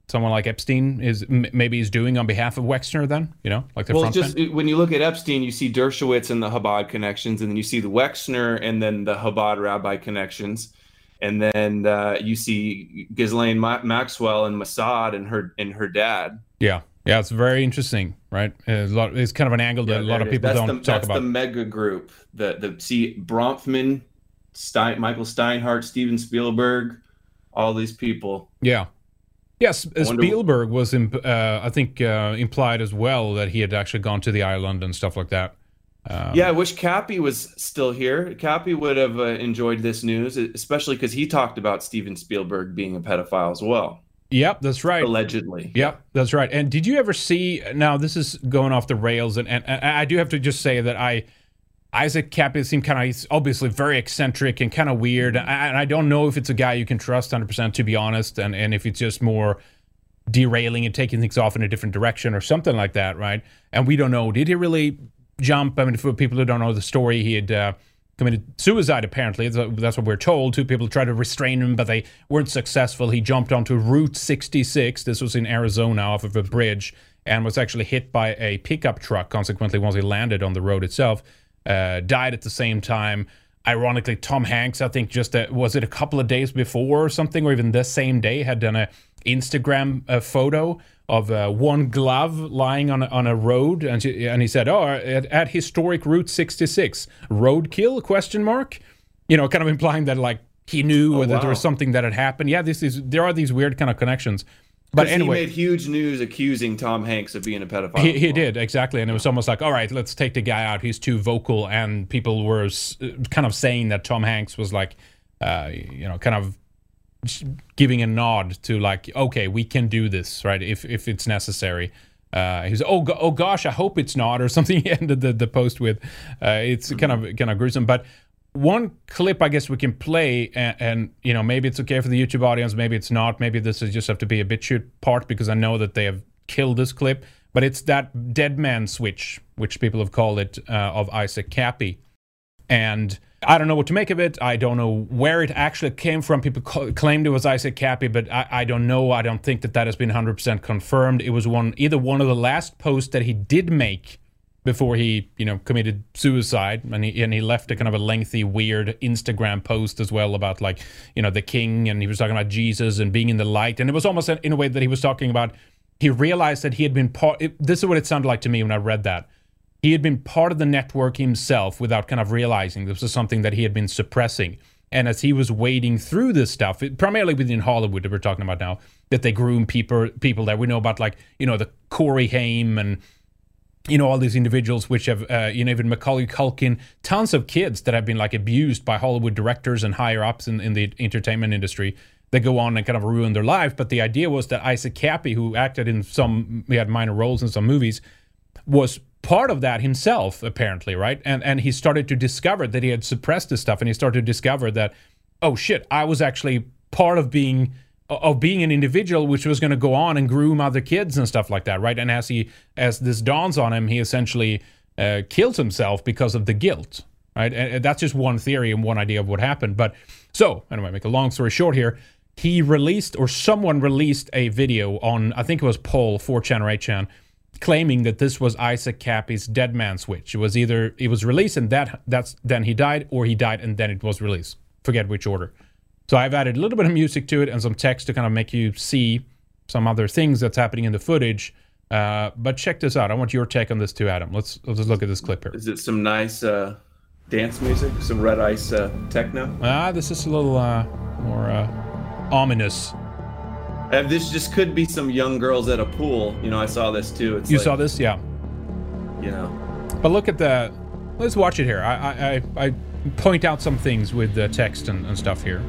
someone like Epstein is m- maybe is doing on behalf of Wexner then, you know, like the well, front just man? when you look at Epstein, you see Dershowitz and the Chabad connections, and then you see the Wexner and then the Chabad rabbi connections. And then uh, you see Ghislaine Ma- Maxwell and Mossad and her and her dad. Yeah. Yeah, it's very interesting, right? It's, a lot, it's kind of an angle that Yeah, a lot of people that's don't the, talk that's about. That's the mega group. The the see Bronfman, Stein, Michael Steinhardt, Steven Spielberg, all these people. Yeah. Yes, I wonder- Spielberg was, imp- uh, I think, uh, implied as well that he had actually gone to the island and stuff like that. Um, Yeah, I wish Cappy was still here. Cappy would have uh, enjoyed this news, especially because he talked about Steven Spielberg being a pedophile as well. Yep, that's right. Allegedly. Yep, that's right. And did you ever see? Now this is going off the rails, and, and, and I do have to just say that I, Isaac Cappy seemed kind of, he's obviously very eccentric and kind of weird, and I, and I don't know if it's a guy you can trust one hundred percent, to be honest, and and if it's just more derailing and taking things off in a different direction or something like that, right? And we don't know. Did he really jump? I mean, for people who don't know the story, he had uh, committed suicide, apparently. That's what we're told. Two people tried to restrain him, but they weren't successful. He jumped onto Route sixty-six. This was in Arizona off of a bridge and was actually hit by a pickup truck. Consequently, once he landed on the road itself, uh, died at the same time. Ironically, Tom Hanks, I think just, uh, was it a couple of days before or something, or even the same day, had done a Instagram uh, photo of uh, one glove lying on a, on a road, and she, and he said, "Oh, at, at historic Route sixty-six, roadkill?" Question mark. You know, kind of implying that like he knew Oh, or that wow. there was something that had happened. Yeah, this is there are these weird kind of connections. But anyway, he made huge news accusing Tom Hanks of being a pedophile. he, he did, exactly. And it was almost like, all right, let's take the guy out. He's too vocal. And people were s- kind of saying that Tom Hanks was like, uh, you know, kind of giving a nod to like, okay, we can do this, right, if if it's necessary. Uh, he was, oh, go- oh gosh, I hope it's not, or something he ended the, the post with. Uh, it's kind of kind of gruesome. But one clip I guess we can play, and, and you know, maybe it's okay for the YouTube audience, maybe it's not, maybe this is just have to be a BitChute part, because I know that they have killed this clip, but it's that dead man switch, which people have called it, uh, of Isaac Cappy. And I don't know what to make of it. I don't know where it actually came from. People ca- claimed it was Isaac Cappy, but I, I don't know. I don't think that that has been one hundred percent confirmed. It was one either one of the last posts that he did make before he, you know, committed suicide, and he and he left a kind of a lengthy, weird Instagram post as well about, like, you know, the king, and he was talking about Jesus and being in the light, and it was almost in a way that he was talking about. He realized that he had been part. It, this is what it sounded like to me when I read that. He had been part of the network himself without kind of realizing this was something that he had been suppressing. And as he was wading through this stuff, it, primarily within Hollywood that we're talking about now, that they groom people people there. We know about, like, you know, the Corey Haim and, you know, all these individuals which have, uh, you know, even Macaulay Culkin, tons of kids that have been like abused by Hollywood directors and higher ups in, in the entertainment industry. They go on and kind of ruin their life. But the idea was that Isaac Cappy, who acted in some, he had minor roles in some movies, was part of that himself, apparently, right? And and he started to discover that he had suppressed this stuff, and he started to discover that, oh shit, I was actually part of being of being an individual which was going to go on and groom other kids and stuff like that, right? And as he as this dawns on him, he essentially uh, kills himself because of the guilt, right? And, and that's just one theory and one idea of what happened. But so anyway, make a long story short here, he released, or someone released, a video on, I think it was Poll, four chan or eight chan, claiming that this was Isaac Cappy's dead man switch. It was either it was released and that that's then he died, or he died and then it was released. Forget which order. So I've added a little bit of music to it and some text to kind of make you see some other things that's happening in the footage. Uh, but check this out. I want your take on this too, Adam. Let's let's look at this clip here. Is it some nice uh, dance music? Some Red Ice uh, techno? Ah, this is a little uh, more uh, ominous. Uh, this just could be some young girls at a pool. You know, I saw this too. It's You like, saw this? Yeah. You know. But look at the... Let's watch it here. I I, I, I point out some things with the text and, and stuff here.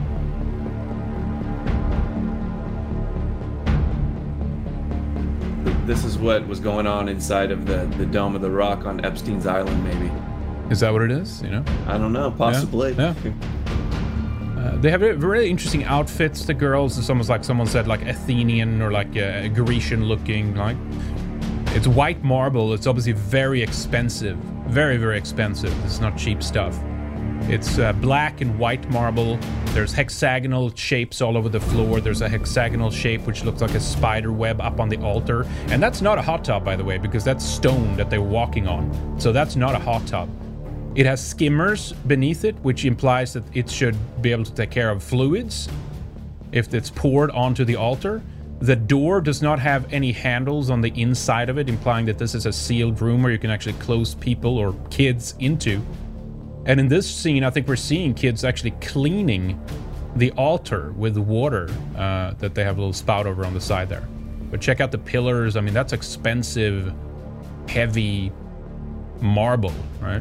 This is what was going on inside of the, the Dome of the Rock on Epstein's Island, maybe. Is that what it is? You know? I don't know. Possibly. Yeah. yeah. Uh, they have really interesting outfits, the girls. It's almost like someone said, like Athenian or like uh, Grecian looking. Like, it's white marble. It's obviously very expensive. Very, very expensive. It's not cheap stuff. It's uh, black and white marble. There's hexagonal shapes all over the floor. There's a hexagonal shape which looks like a spider web up on the altar. And that's not a hot tub, by the way, because that's stone that they're walking on. So that's not a hot tub. It has skimmers beneath it, which implies that it should be able to take care of fluids if it's poured onto the altar. The door does not have any handles on the inside of it, implying that this is a sealed room where you can actually close people or kids into. And in this scene, I think we're seeing kids actually cleaning the altar with water uh, that they have a little spout over on the side there. But check out the pillars. I mean, that's expensive, heavy marble, right?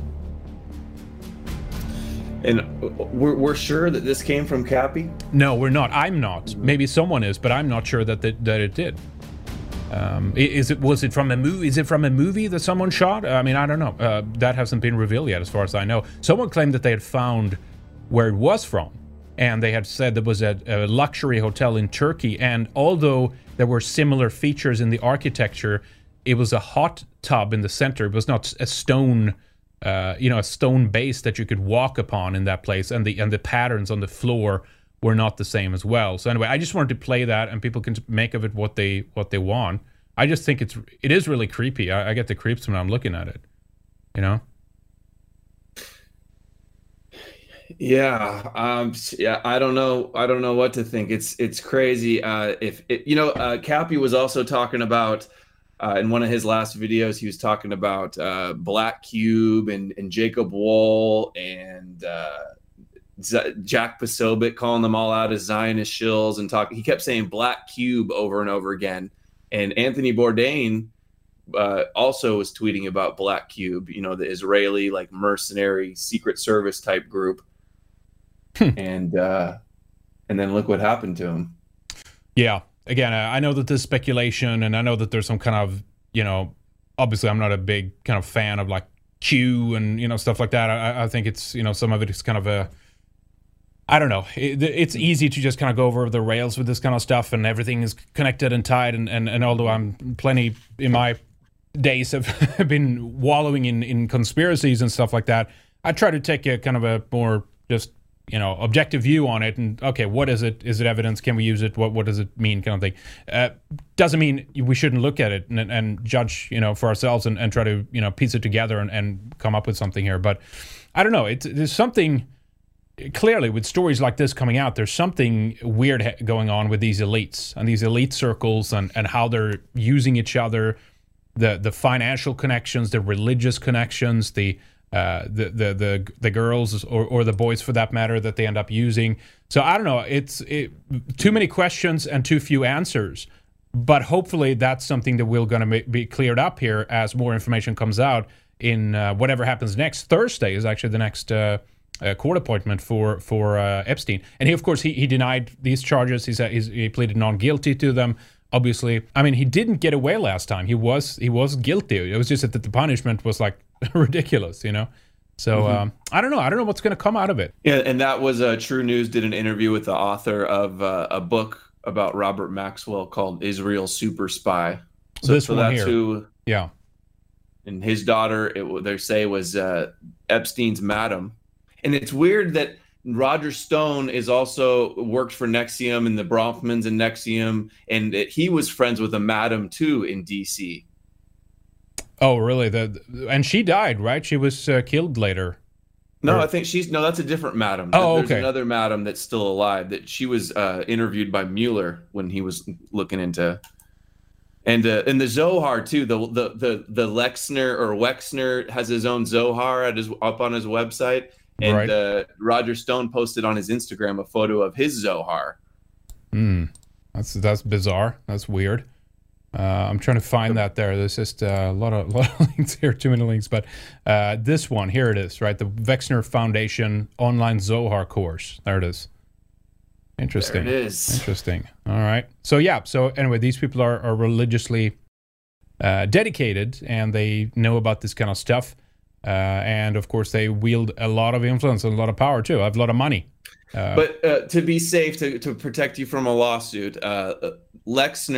And we're, we're sure that this came from Cappy? No, we're not. I'm not. Maybe someone is, but I'm not sure that the, that it did. Um, is it was it from a movie? Is it from a movie that someone shot? I mean, I don't know. Uh, that hasn't been revealed yet, as far as I know. Someone claimed that they had found where it was from, and they had said there was a, a luxury hotel in Turkey. And although there were similar features in the architecture, it was a hot tub in the center. It was not a stone. Uh, you know, a stone base that you could walk upon in that place, and the and the patterns on the floor were not the same as well. So anyway, I just wanted to play that, and people can make of it what they what they want. I just think it's it is really creepy. I, I get the creeps when I'm looking at it. You know. Yeah, um, yeah. I don't know. I don't know what to think. It's it's crazy. Uh, if it, you know, uh, Cappy was also talking about. Uh, in one of his last videos, he was talking about uh, Black Cube and, and Jacob Wohl and uh, Z- Jack Posobiec, calling them all out as Zionist shills and talking. He kept saying Black Cube over and over again. And Anthony Bourdain uh, also was tweeting about Black Cube, you know, the Israeli like mercenary Secret Service type group. and uh, and then look what happened to him. Yeah. Again, I know that there's speculation, and I know that there's some kind of, you know, obviously I'm not a big kind of fan of like Q and, you know, stuff like that. I, I think it's, you know, some of it is kind of a, I don't know. It, it's easy to just kind of go over the rails with this kind of stuff, and everything is connected and tied. And, and, and although I'm plenty in my days have been wallowing in, in conspiracies and stuff like that, I try to take a kind of a more just, you know, objective view on it, and okay, what is it? Is it evidence? Can we use it? What what does it mean? Kind of thing. Uh, doesn't mean we shouldn't look at it and, and judge, you know, for ourselves and, and try to, you know, piece it together and, and come up with something here. But I don't know. It's there's something clearly with stories like this coming out. There's something weird going on with these elites and these elite circles and, and how they're using each other, the the financial connections, the religious connections, the Uh, the, the the the girls or, or the boys for that matter that they end up using. So I don't know. It's it, too many questions and too few answers. But hopefully that's something that will going to be cleared up here as more information comes out in uh, whatever happens next. Thursday is actually the next uh, uh, court appointment for for uh, Epstein, and he of course he, he denied these charges. He's, he's he pleaded non guilty to them. Obviously, I mean he didn't get away last time. He was he was guilty. It was just that the punishment was like ridiculous, you know. So mm-hmm. um, I don't know. I don't know what's going to come out of it. Yeah, and that was uh, True News did an interview with the author of uh, a book about Robert Maxwell called Israel Super Spy. So, this so one that's here. who. Yeah. And his daughter, it, they say, was uh, Epstein's madam. And it's weird that Roger Stone is also worked for Nexium and the Bronfmans and Nexium, and it, he was friends with a madam too in D C. Oh, really? The and she died, right? She was uh, killed later. No, or... I think she's no. That's a different madam. Oh, There's okay. another madam that's still alive. That she was uh, interviewed by Mueller when he was looking into, and uh, and the Zohar too. The the the the Lexner or Wexner has his own Zohar at his up on his website, and Right. uh, Roger Stone posted on his Instagram a photo of his Zohar. Hmm. That's that's bizarre. That's weird. Uh, I'm trying to find that there. There's just uh, a lot of, lot of links here, too many links. But uh, this one, here it is, right? The Wexner Foundation online Zohar course. There it is. Interesting. There it is. Interesting. All right. So, yeah. So, anyway, these people are, are religiously uh, dedicated, and they know about this kind of stuff. Uh, and, of course, they wield a lot of influence and a lot of power, too. Have a lot of money. Uh, But uh, to be safe, to, to protect you from a lawsuit, uh, Lexner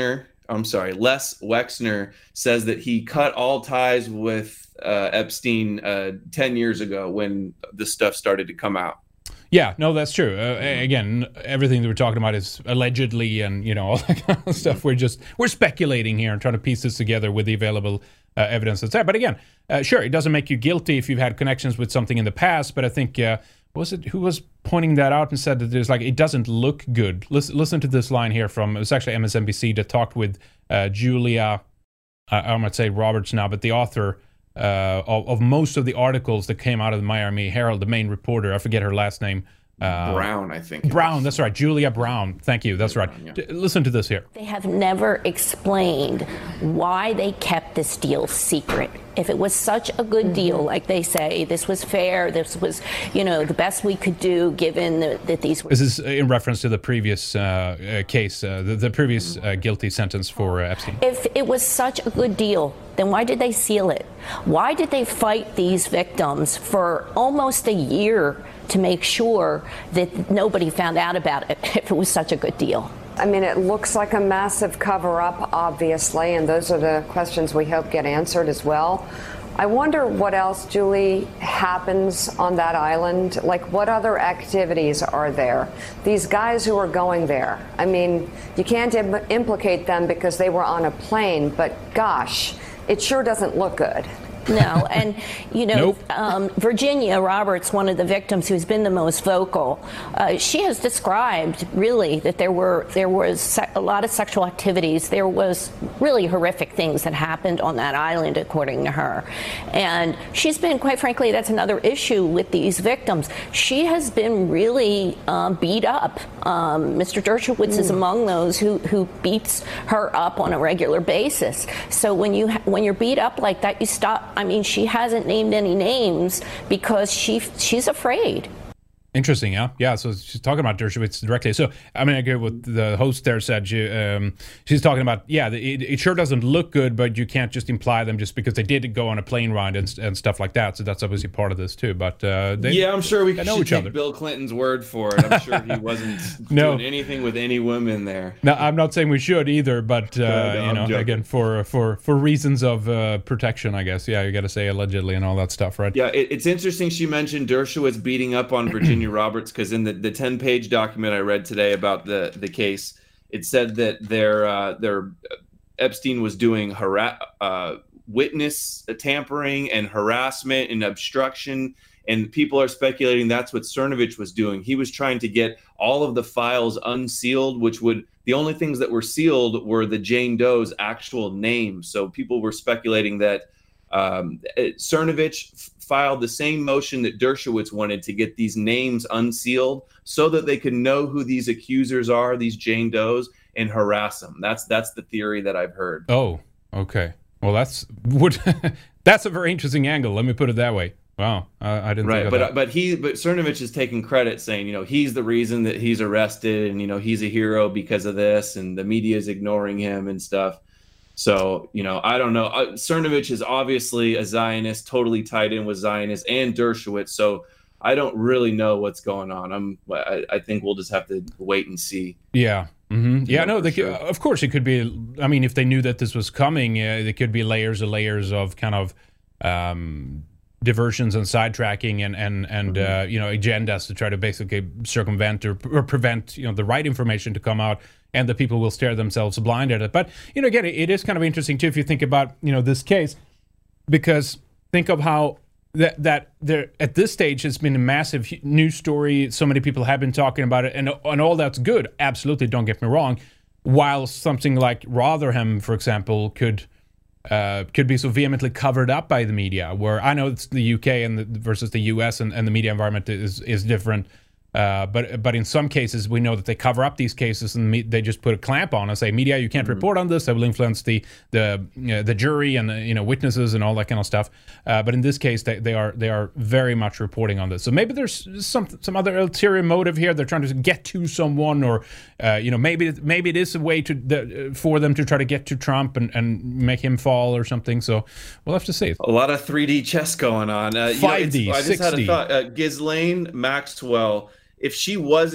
I'm sorry, Les Wexner says that he cut all ties with uh, Epstein uh, ten years ago when this stuff started to come out. Yeah, no, that's true. Uh, again, everything that we're talking about is allegedly, and you know all that kind of stuff. We're just we're speculating here and trying to piece this together with the available uh, evidence that's there. But again, uh, sure, it doesn't make you guilty if you've had connections with something in the past. But I think uh, was it who was pointing that out and said that there's like it doesn't look good. Listen, listen to this line here from it was actually M S N B C that talked with uh, Julia. Uh, I might say Roberts now, but the author. Uh, of, of most of the articles that came out of the Miami Herald, the main reporter, I forget her last name. Uh, Brown, I think. Brown, that's right. Julia Brown. Thank you. That's right. Brown, yeah. D- listen to this here. They have never explained why they kept this deal secret. If it was such a good deal, like they say, this was fair, this was, you know, the best we could do given the, that these were... This is in reference to the previous uh, uh, case, uh, the, the previous uh, guilty sentence for uh, Epstein. If it was such a good deal, then why did they seal it? Why did they fight these victims for almost a year to make sure that nobody found out about it if it was such a good deal? I mean, it looks like a massive cover-up, obviously, and those are the questions we hope get answered as well. I wonder what else, Julie, happens on that island. Like, what other activities are there? These guys who are going there, I mean, you can't im- implicate them because they were on a plane, but gosh, it sure doesn't look good. No, and you know, Nope. um, Virginia Roberts, one of the victims who's been the most vocal, uh, she has described really that there were there was se- a lot of sexual activities. There was really horrific things that happened on that island, according to her. And she's been, quite frankly, that's another issue with these victims. She has been really um, beat up. Um, Mister Dershowitz mm. is among those who who beats her up on a regular basis. So when you ha- when you're beat up like that, you stop. I mean, she hasn't named any names because she she's afraid. Interesting, yeah, yeah. So she's talking about Dershowitz directly. So I mean, I agree with the host there said. She, um, she's talking about yeah, it, it sure doesn't look good, but you can't just imply them just because they did go on a plane ride and, and stuff like that. So that's obviously part of this too. But uh, they, yeah, I'm sure we know should each take other. Bill Clinton's word for it. I'm sure he wasn't No. doing anything with any women there. No, I'm not saying we should either, but uh, No, no, you I'm know, joking. again, for for for reasons of uh, protection, I guess. Yeah, you got to say allegedly and all that stuff, right? Yeah, it, it's interesting she mentioned Dershowitz beating up on Virginia Roberts because in the, the ten-page document I read today about the, the case, it said that their uh, their Epstein was doing hara- uh, witness tampering and harassment and obstruction, and people are speculating that's what Cernovich was doing. He was trying to get all of the files unsealed, which would the only things that were sealed were the Jane Doe's actual names. So people were speculating that um, Cernovich f- filed the same motion that Dershowitz wanted to get these names unsealed so that they could know who these accusers are, these Jane Does, and harass them. That's that's the theory that I've heard. Oh, okay. Well, that's would that's a very interesting angle. Let me put it that way. Wow, I, I didn't Right, think of but that. but he but Cernovich is taking credit, saying you know he's the reason that he's arrested, and you know he's a hero because of this, and the media is ignoring him and stuff. So, you know, I don't know. Uh, Cernovich is obviously a Zionist, totally tied in with Zionists and Dershowitz. So I don't really know what's going on. I'm, I, I think we'll just have to wait and see. Yeah. Mm-hmm. Yeah, know, no, they for could, sure. of course it could be. I mean, if they knew that this was coming, uh, there could be layers and layers of kind of um, diversions and sidetracking and and and Mm-hmm. uh, you know agendas to try to basically circumvent or, or prevent you know the right information to come out, and the people will stare themselves blind at it. But you know, again, it, it is kind of interesting too if you think about you know this case, because think of how that that there at this stage has been a massive hu- news story. So many people have been talking about it, and and all that's good. Absolutely, don't get me wrong. While something like Rotherham, for example, could uh, could be so vehemently covered up by the media, where I know it's the U K and the, versus the U S and, and the media environment is is different. Uh, but but in some cases, we know that they cover up these cases and me, they just put a clamp on and say, media, you can't Mm-hmm. report on this. That will influence the the you know, the jury and the, you know witnesses and all that kind of stuff. Uh, but in this case, they, they are they are very much reporting on this. So maybe there's some some other ulterior motive here. They're trying to get to someone, or uh, you know maybe maybe it is a way to the, for them to try to get to Trump and, and make him fall or something. So we'll have to see. A lot of three D chess going on. Uh, you know, five D, it's- I just six D. had a thought. Uh, Ghislaine Maxwell, if she wasn't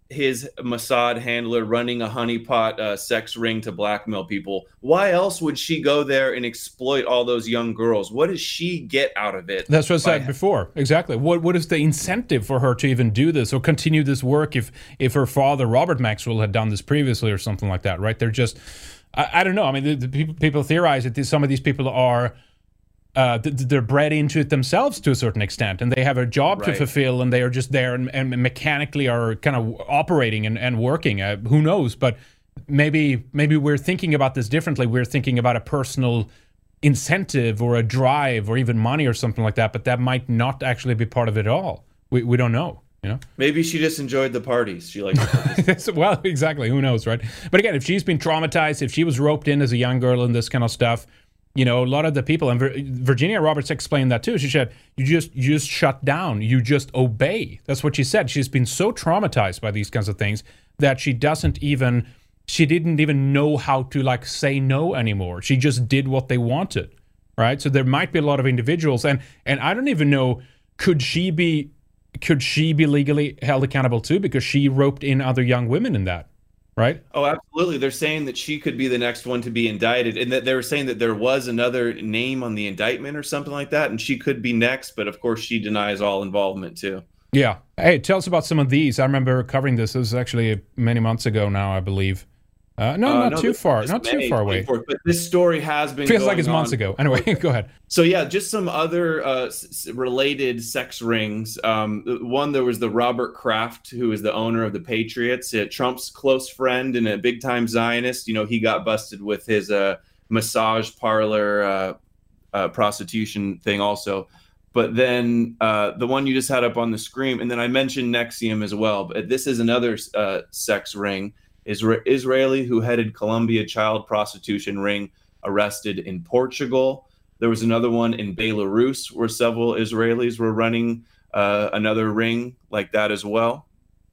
his Mossad handler running a honeypot uh, sex ring to blackmail people. Why else would she go there and exploit all those young girls? What does she get out of it? That's what I said before. Exactly. What What is the incentive for her to even do this or continue this work if if her father, Robert Maxwell, had done this previously or something like that, right? They're just, I, I don't know. I mean, the, the people, people theorize that these, some of these people are, uh, they're bred into it themselves to a certain extent, and they have a job Right. to fulfill, and they are just there and, and mechanically are kind of operating and, and working. Uh, who knows? But maybe maybe we're thinking about this differently. We're thinking about a personal incentive or a drive or even money or something like that, but that might not actually be part of it at all. We we don't know, you know? Maybe she just enjoyed the parties. She liked Well, exactly. Who knows, right? But again, if she's been traumatized, if she was roped in as a young girl in this kind of stuff, you know, a lot of the people, and Vir- Virginia Roberts explained that too. She said, you just you just shut down. You just obey. That's what she said. She's been so traumatized by these kinds of things that she doesn't even, she didn't even know how to like say no anymore. She just did what they wanted, right? So there might be a lot of individuals, and and I don't even know, could she be, could she be legally held accountable too, because she roped in other young women in that, right? Oh, absolutely. They're saying that she could be the next one to be indicted, and that they were saying that there was another name on the indictment or something like that, and she could be next, but of course she denies all involvement too. Yeah. Hey, tell us about some of these. I remember covering this. It was actually many months ago now, I believe. Uh, no, Uh, not no, too this- far. this Not May too far away. twenty-fourth, but this story has been Feels like going it's months on. ago. Anyway, go ahead. So yeah, just some other uh, s- related sex rings. Um, one, there was the Robert Kraft, who is the owner of the Patriots, uh, Trump's close friend and a big-time Zionist. You know, he got busted with his uh, massage parlor uh, uh, prostitution thing also. But then uh, the one you just had up on the screen, and then I mentioned Nexium as well. But this is another uh, sex ring. Isra- Israeli who headed Colombia child prostitution ring, arrested in Portugal. There was another one in Belarus where several Israelis were running uh, another ring like that as well.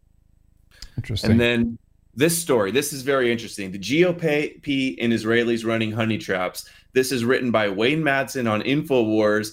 Interesting. And then this story, this is very interesting. The G O P and Israelis running honey traps. This is written by Wayne Madsen on InfoWars,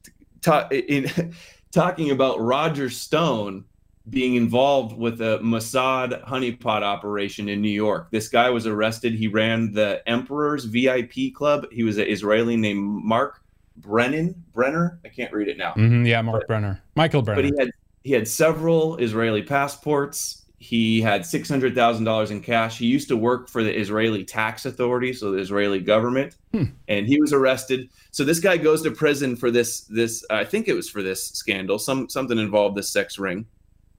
ta- in, talking about Roger Stone being involved with a Mossad honeypot operation in New York. This guy was arrested. He ran the Emperor's V I P club. He was an Israeli named Mark Brennan. Brenner? I can't read it now. Mm-hmm, yeah, Mark Brenner. Michael Brenner. But he had he had several Israeli passports. He had six hundred thousand dollars in cash. He used to work for the Israeli tax authority, so the Israeli government, Hmm. and he was arrested. So this guy goes to prison for this. This I think it was for this scandal. Some something involved this sex ring.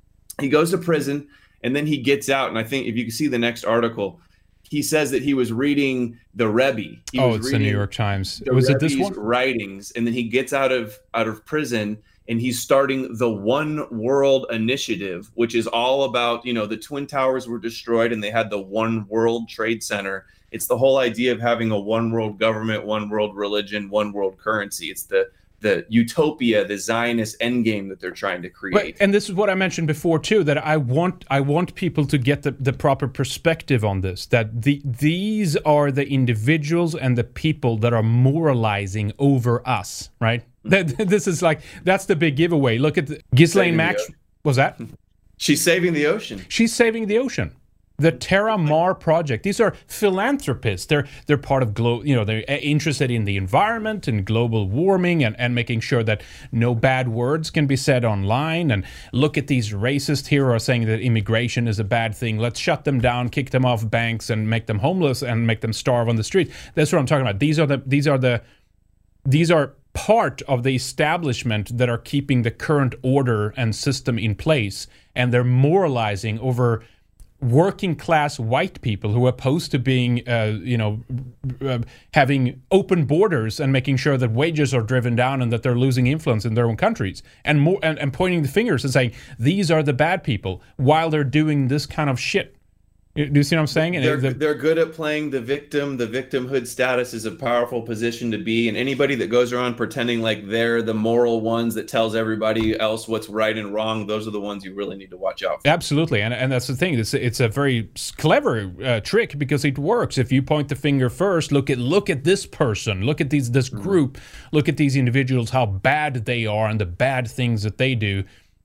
He goes to prison, and then he gets out. And I think if you can see the next article, he says that he was reading the Rebbe. He Oh, was it's the reading New York Times. the Was it this Rebbe's one? writings, and then he gets out of out of prison, and he's starting the One World Initiative, which is all about, you know, the Twin Towers were destroyed, and they had the One World Trade Center. It's the whole idea of having a one world government, one world religion, one world currency. It's the the utopia, the Zionist endgame that they're trying to create. Right, and this is what I mentioned before too, that I want I want people to get the, the proper perspective on this, that the these are the individuals and the people that are moralizing over us, right? That this is like, that's the big giveaway. Look at the, Ghislaine Saving the Max, ocean. was that? She's saving the ocean. She's saving the ocean. The Terra Mar project. These are philanthropists. They're they're part of glo- you know, they're interested in the environment and global warming and, and making sure that no bad words can be said online. And look at these racists here who are saying that immigration is a bad thing. Let's shut them down, kick them off banks, and make them homeless and make them starve on the street. That's what I'm talking about. These are the these are the these are part of the establishment that are keeping the current order and system in place, and they're moralizing over working class white people who are opposed to being, uh, you know, uh, having open borders and making sure that wages are driven down and that they're losing influence in their own countries, and more and, and pointing the fingers and saying these are the bad people while they're doing this kind of shit. Do you see what I'm saying? And They're, the- they're good at playing the victim. The victimhood status is a powerful position to be. And anybody that goes around pretending like they're the moral ones that tells everybody else what's right and wrong, those are the ones you really need to watch out for. Absolutely, and and that's the thing. It's it's a very clever uh, trick because it works. If you point the finger first, look at look at this person, look at these this group, look at these individuals, how bad they are, and the bad things that they do.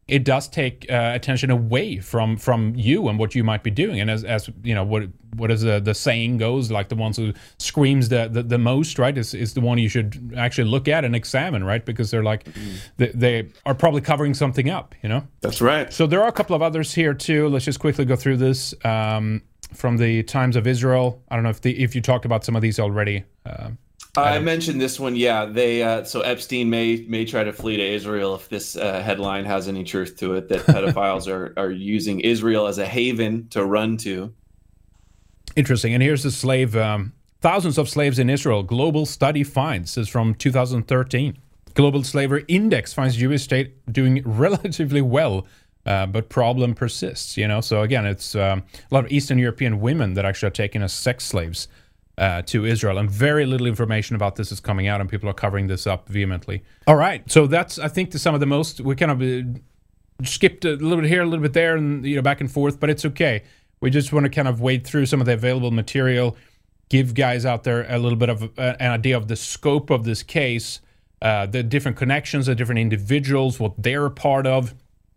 it does take uh, attention away from from you and what you might be doing. And as as you know, what what is the the saying goes, like the ones who screams the the, the most, right, is is the one you should actually look at and examine, right? Because they're like mm-hmm. they, they are probably covering something up, you know. That's right. So there are a couple of others here too. Let's just quickly go through this um, from the Times of Israel. I don't know if the if you talked about some of these already. Uh, I mentioned this one, yeah. They uh, so Epstein may may try to flee to Israel if this uh, headline has any truth to it. That pedophiles are are using Israel as a haven to run to. Interesting. And here's the slave: um, thousands of slaves in Israel. Global study finds. This is from two thousand thirteen. Global Slavery Index finds Jewish state doing relatively well, uh, but problem persists. You know. So again, it's um, a lot of Eastern European women that actually are taken as sex slaves Uh, to Israel, and very little information about this is coming out, and people are covering this up vehemently. All right, so that's, I think, the, some of the most, we kind of uh, skipped a little bit here, a little bit there, and you know, back and forth, but it's okay. We just want to kind of wade through some of the available material, give guys out there a little bit of a, an idea of the scope of this case, uh, the different connections, the different individuals, what they're a part of,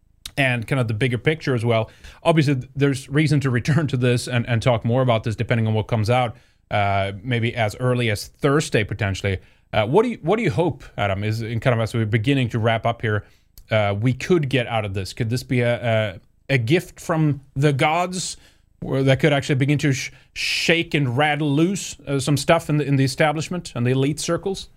and kind of the bigger picture as well. Obviously, there's reason to return to this and, and talk more about this depending on what comes out. Uh, maybe as early as Thursday potentially. Uh, what do you what do you hope, Adam? Is in kind of as we're beginning to wrap up here, uh, we could get out of this? Could this be a a, a gift from the gods, or that could actually begin to sh- shake and rattle loose uh, some stuff in the in the establishment and the elite circles?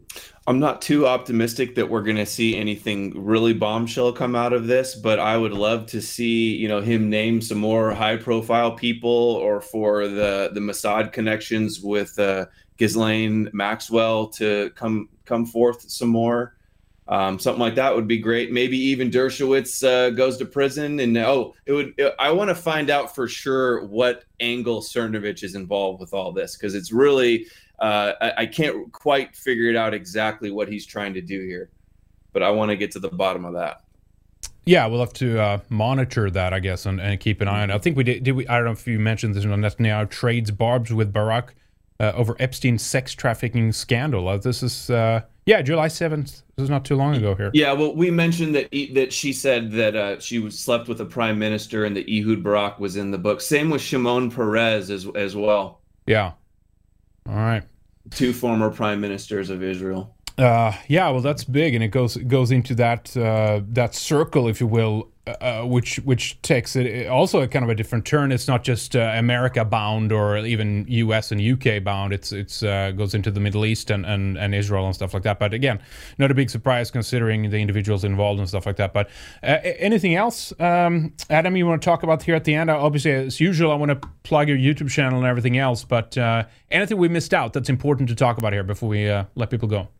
I'm not too optimistic that we're going to see anything really bombshell come out of this, but I would love to see, you know, him name some more high-profile people, or for the the Mossad connections with uh, Ghislaine Maxwell to come come forth some more. Um, something like that would be great. Maybe even Dershowitz uh, goes to prison, and oh, it would. It, I want to find out for sure what angle Cernovich is involved with all this, because it's really. Uh, I, I can't quite figure it out exactly what he's trying to do here, but I want to get to the bottom of that. Yeah, we'll have to uh, monitor that, I guess, and, and keep an eye on it. I think we did. Did we? I don't know if you mentioned this. Netanyahu trades barbs with Barak uh, over Epstein's sex trafficking scandal. Uh, this is uh, yeah, July seventh. This is not too long ago here. Yeah, well, we mentioned that that she said that uh, she was slept with a prime minister, and that Ehud Barak was in the book. Same with Shimon Peres as as well. Yeah. All right. Two former prime ministers of Israel. Uh, yeah, well, that's big, and it goes goes into that uh, that circle, if you will, uh, which which takes it also a kind of a different turn. It's not just uh, America bound or even U S and U K bound. It's it's uh, goes into the Middle East and, and, and Israel and stuff like that. But again, not a big surprise considering the individuals involved and stuff like that. But uh, anything else, um, Adam, you want to talk about here at the end? Obviously, as usual, I want to plug your YouTube channel and everything else. But uh, anything we missed out that's important to talk about here before we uh, let people go?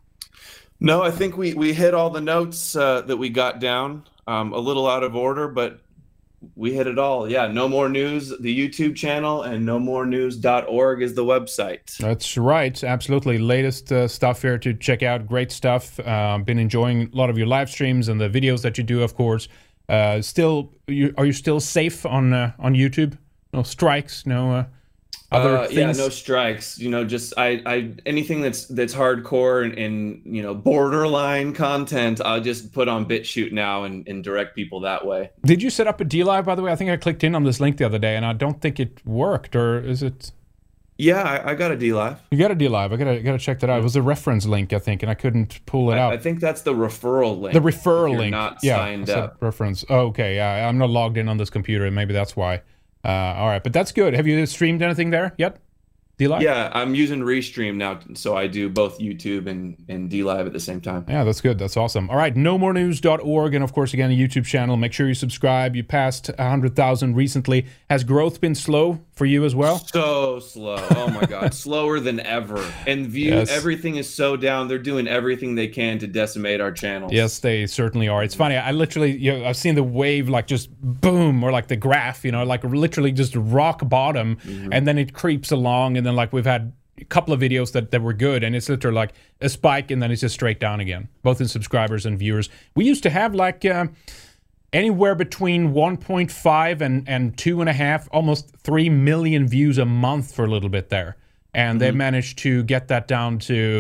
No, I think we, we hit all the notes uh, that we got down, um, a little out of order, but we hit it all. Yeah, No More News, the YouTube channel, and no more news dot org is the website. That's right. Absolutely. Latest uh, stuff here to check out. Great stuff. Uh, been enjoying a lot of your live streams and the videos that you do, of course. Uh, still, you, are you still safe on uh, on YouTube? No strikes, no... Uh, Other uh, yeah, no strikes. You know, just I, I anything that's that's hardcore and, and you know borderline content, I'll just put on BitChute now and, and direct people that way. Did you set up a D Live, by the way? I think I clicked in on this link the other day, and I don't think it worked. Or is it? Yeah, I, I got a D Live. You got a D Live. I gotta gotta check that out. It was a reference link, I think, and I couldn't pull it I, out. I think that's the referral link. The referral if you're link. Not yeah, signed up. Reference. Oh, okay. Yeah, I'm not logged in on this computer, and maybe that's why. Uh, all right, but that's good. Have you streamed anything there yet? D-Live? Yeah, I'm using Restream now, so I do both YouTube and, and D-Live at the same time. Yeah, that's good. That's awesome. All right, no more news dot org, and of course, again, a YouTube channel. Make sure you subscribe. You passed one hundred thousand recently. Has growth been slow for you as well? So slow. Oh, my God. Slower than ever. And view, yes. Everything is so down. They're doing everything they can to decimate our channels. Yes, they certainly are. It's funny. I literally, you know, I've seen the wave like just boom, or like the graph, you know, like literally just rock bottom, mm-hmm. and then it creeps along, and then like we've had a couple of videos that, that were good, and it's literally like a spike, and then it's just straight down again, both in subscribers and viewers. We used to have like uh, anywhere between one point five and, and two and a half, almost three million views a month for a little bit there. And mm-hmm. they managed to get that down to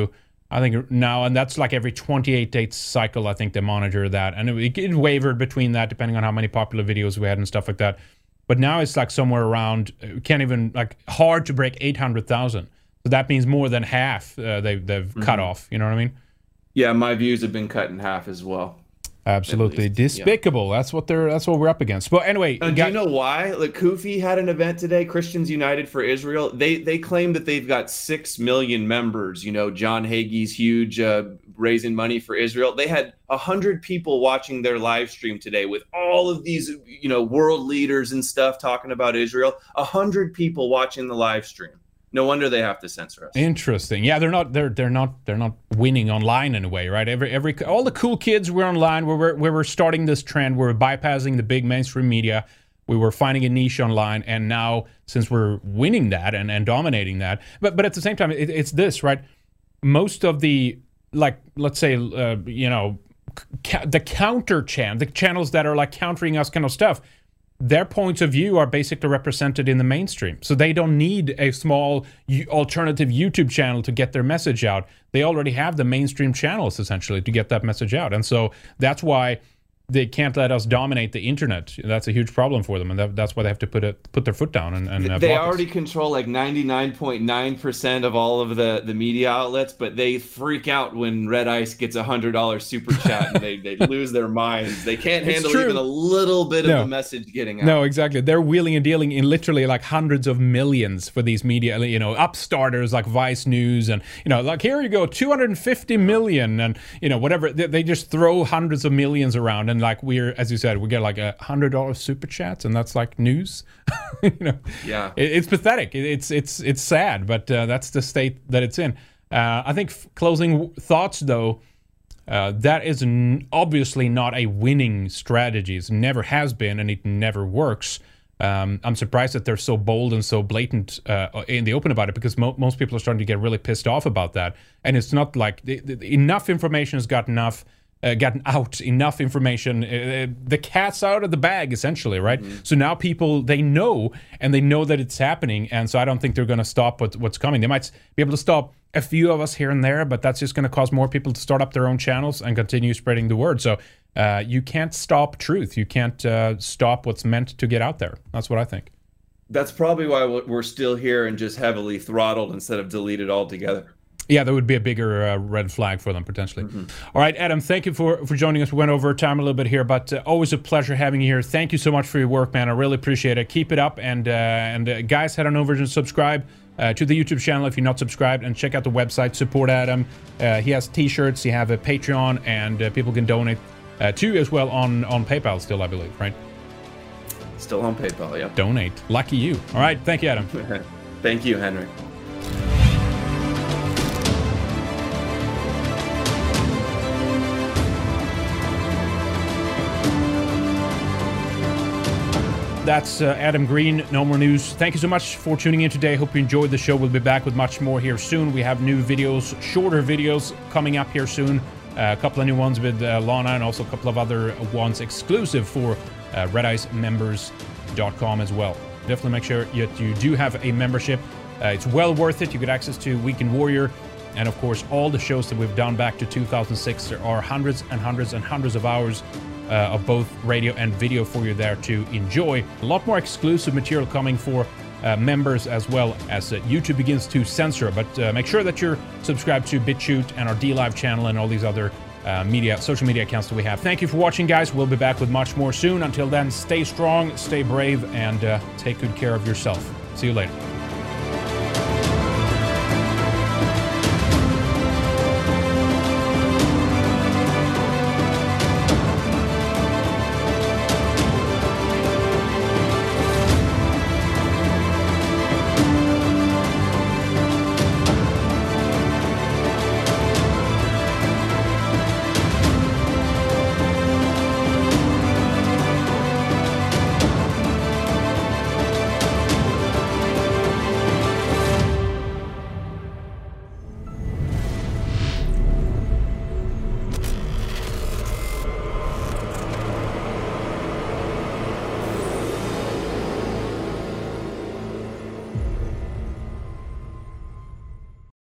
I think now, and that's like every twenty-eight day cycle, I think they monitor that. And it, it wavered between that depending on how many popular videos we had and stuff like that. But now it's like somewhere around, can't even, like hard to break eight hundred thousand. So that means more than half uh, they, they've mm-hmm. cut off, you know what I mean? Yeah, my views have been cut in half as well. Absolutely despicable. Yeah. That's what they're. That's what we're up against. But anyway, uh, do you know why? Like Kufi had an event today. Christians United for Israel. They they claim that they've got six million members. You know, John Hagee's huge uh, raising money for Israel. They had a hundred people watching their live stream today with all of these, you know, world leaders and stuff talking about Israel. A hundred people watching the live stream. No wonder they have to censor us. Interesting. Yeah, they're not. They're they're not. They're not winning online in a way, right? Every every all the cool kids were online. We were we were starting this trend. We were bypassing the big mainstream media. We were finding a niche online, and now since we're winning that and, and dominating that, but but at the same time, it, it's this, right? Most of the, like, let's say, uh, you know, ca- the counter channel, the channels that are like countering us kind of stuff, their points of view are basically represented in the mainstream. So they don't need a small alternative YouTube channel to get their message out. They already have the mainstream channels, essentially, to get that message out. And so that's why they can't let us dominate the internet. That's a huge problem for them, and that, that's why they have to put it, put their foot down. And, and uh, they already us. control like ninety-nine point nine percent of all of the, the media outlets, but they freak out when Red Ice gets a hundred dollar super chat, and they, they lose their minds. They can't handle even a little bit no. of the message getting out. No, exactly. They're wheeling and dealing in literally like hundreds of millions for these media, you know, upstarters like Vice News, and you know, like here you go, two hundred fifty million, and you know, whatever. They, they just throw hundreds of millions around, and like we're, as you said, we get like a hundred dollar super chats, and that's like news. you know, yeah, it, it's pathetic. It, it's it's it's sad, but uh, that's the state that it's in. Uh, I think f- closing thoughts, though, uh, that is n- obviously not a winning strategy. It never has been, and it never works. Um, I'm surprised that they're so bold and so blatant uh, in the open about it, because mo- most people are starting to get really pissed off about that. And it's not like the, the, enough information has got enough. Uh, gotten out enough information. Uh, the cat's out of the bag, essentially, right? Mm-hmm. So now people, they know, and they know that it's happening, and so I don't think they're going to stop what, what's coming. They might be able to stop a few of us here and there, but that's just going to cause more people to start up their own channels and continue spreading the word. So uh, you can't stop truth. You can't uh, stop what's meant to get out there. That's what I think. That's probably why we're still here and just heavily throttled instead of deleted altogether. Yeah, that would be a bigger uh, red flag for them, potentially. Mm-hmm. All right, Adam, thank you for, for joining us. We went over time a little bit here, but uh, always a pleasure having you here. Thank you so much for your work, man. I really appreciate it. Keep it up. And, uh, and uh, guys, head on over and subscribe uh, to the YouTube channel if you're not subscribed, and check out the website. Support Adam. Uh, he has T-shirts. He have a Patreon, and uh, people can donate uh, to as well on, on PayPal still, I believe, right? Still on PayPal, yeah. Donate. Lucky you. All right, thank you, Adam. Thank you, Henry. That's uh, Adam Green, No More News. Thank you so much for tuning in today. Hope you enjoyed the show. We'll be back with much more here soon. We have new videos, shorter videos coming up here soon. Uh, a couple of new ones with uh, Lana, and also a couple of other ones exclusive for uh, red ice members dot com as well. Definitely make sure you, you do have a membership. Uh, it's well worth it. You get access to Weekend Warrior, and of course all the shows that we've done back to two thousand six. There are hundreds and hundreds and hundreds of hours Uh, of both radio and video for you there to enjoy. A lot more exclusive material coming for uh, members, as well as uh, YouTube begins to censor. But uh, make sure that you're subscribed to BitChute and our D Live channel and all these other uh, media, social media accounts that we have. Thank you for watching, guys. We'll be back with much more soon. Until then, stay strong, stay brave, and uh, take good care of yourself. See you later.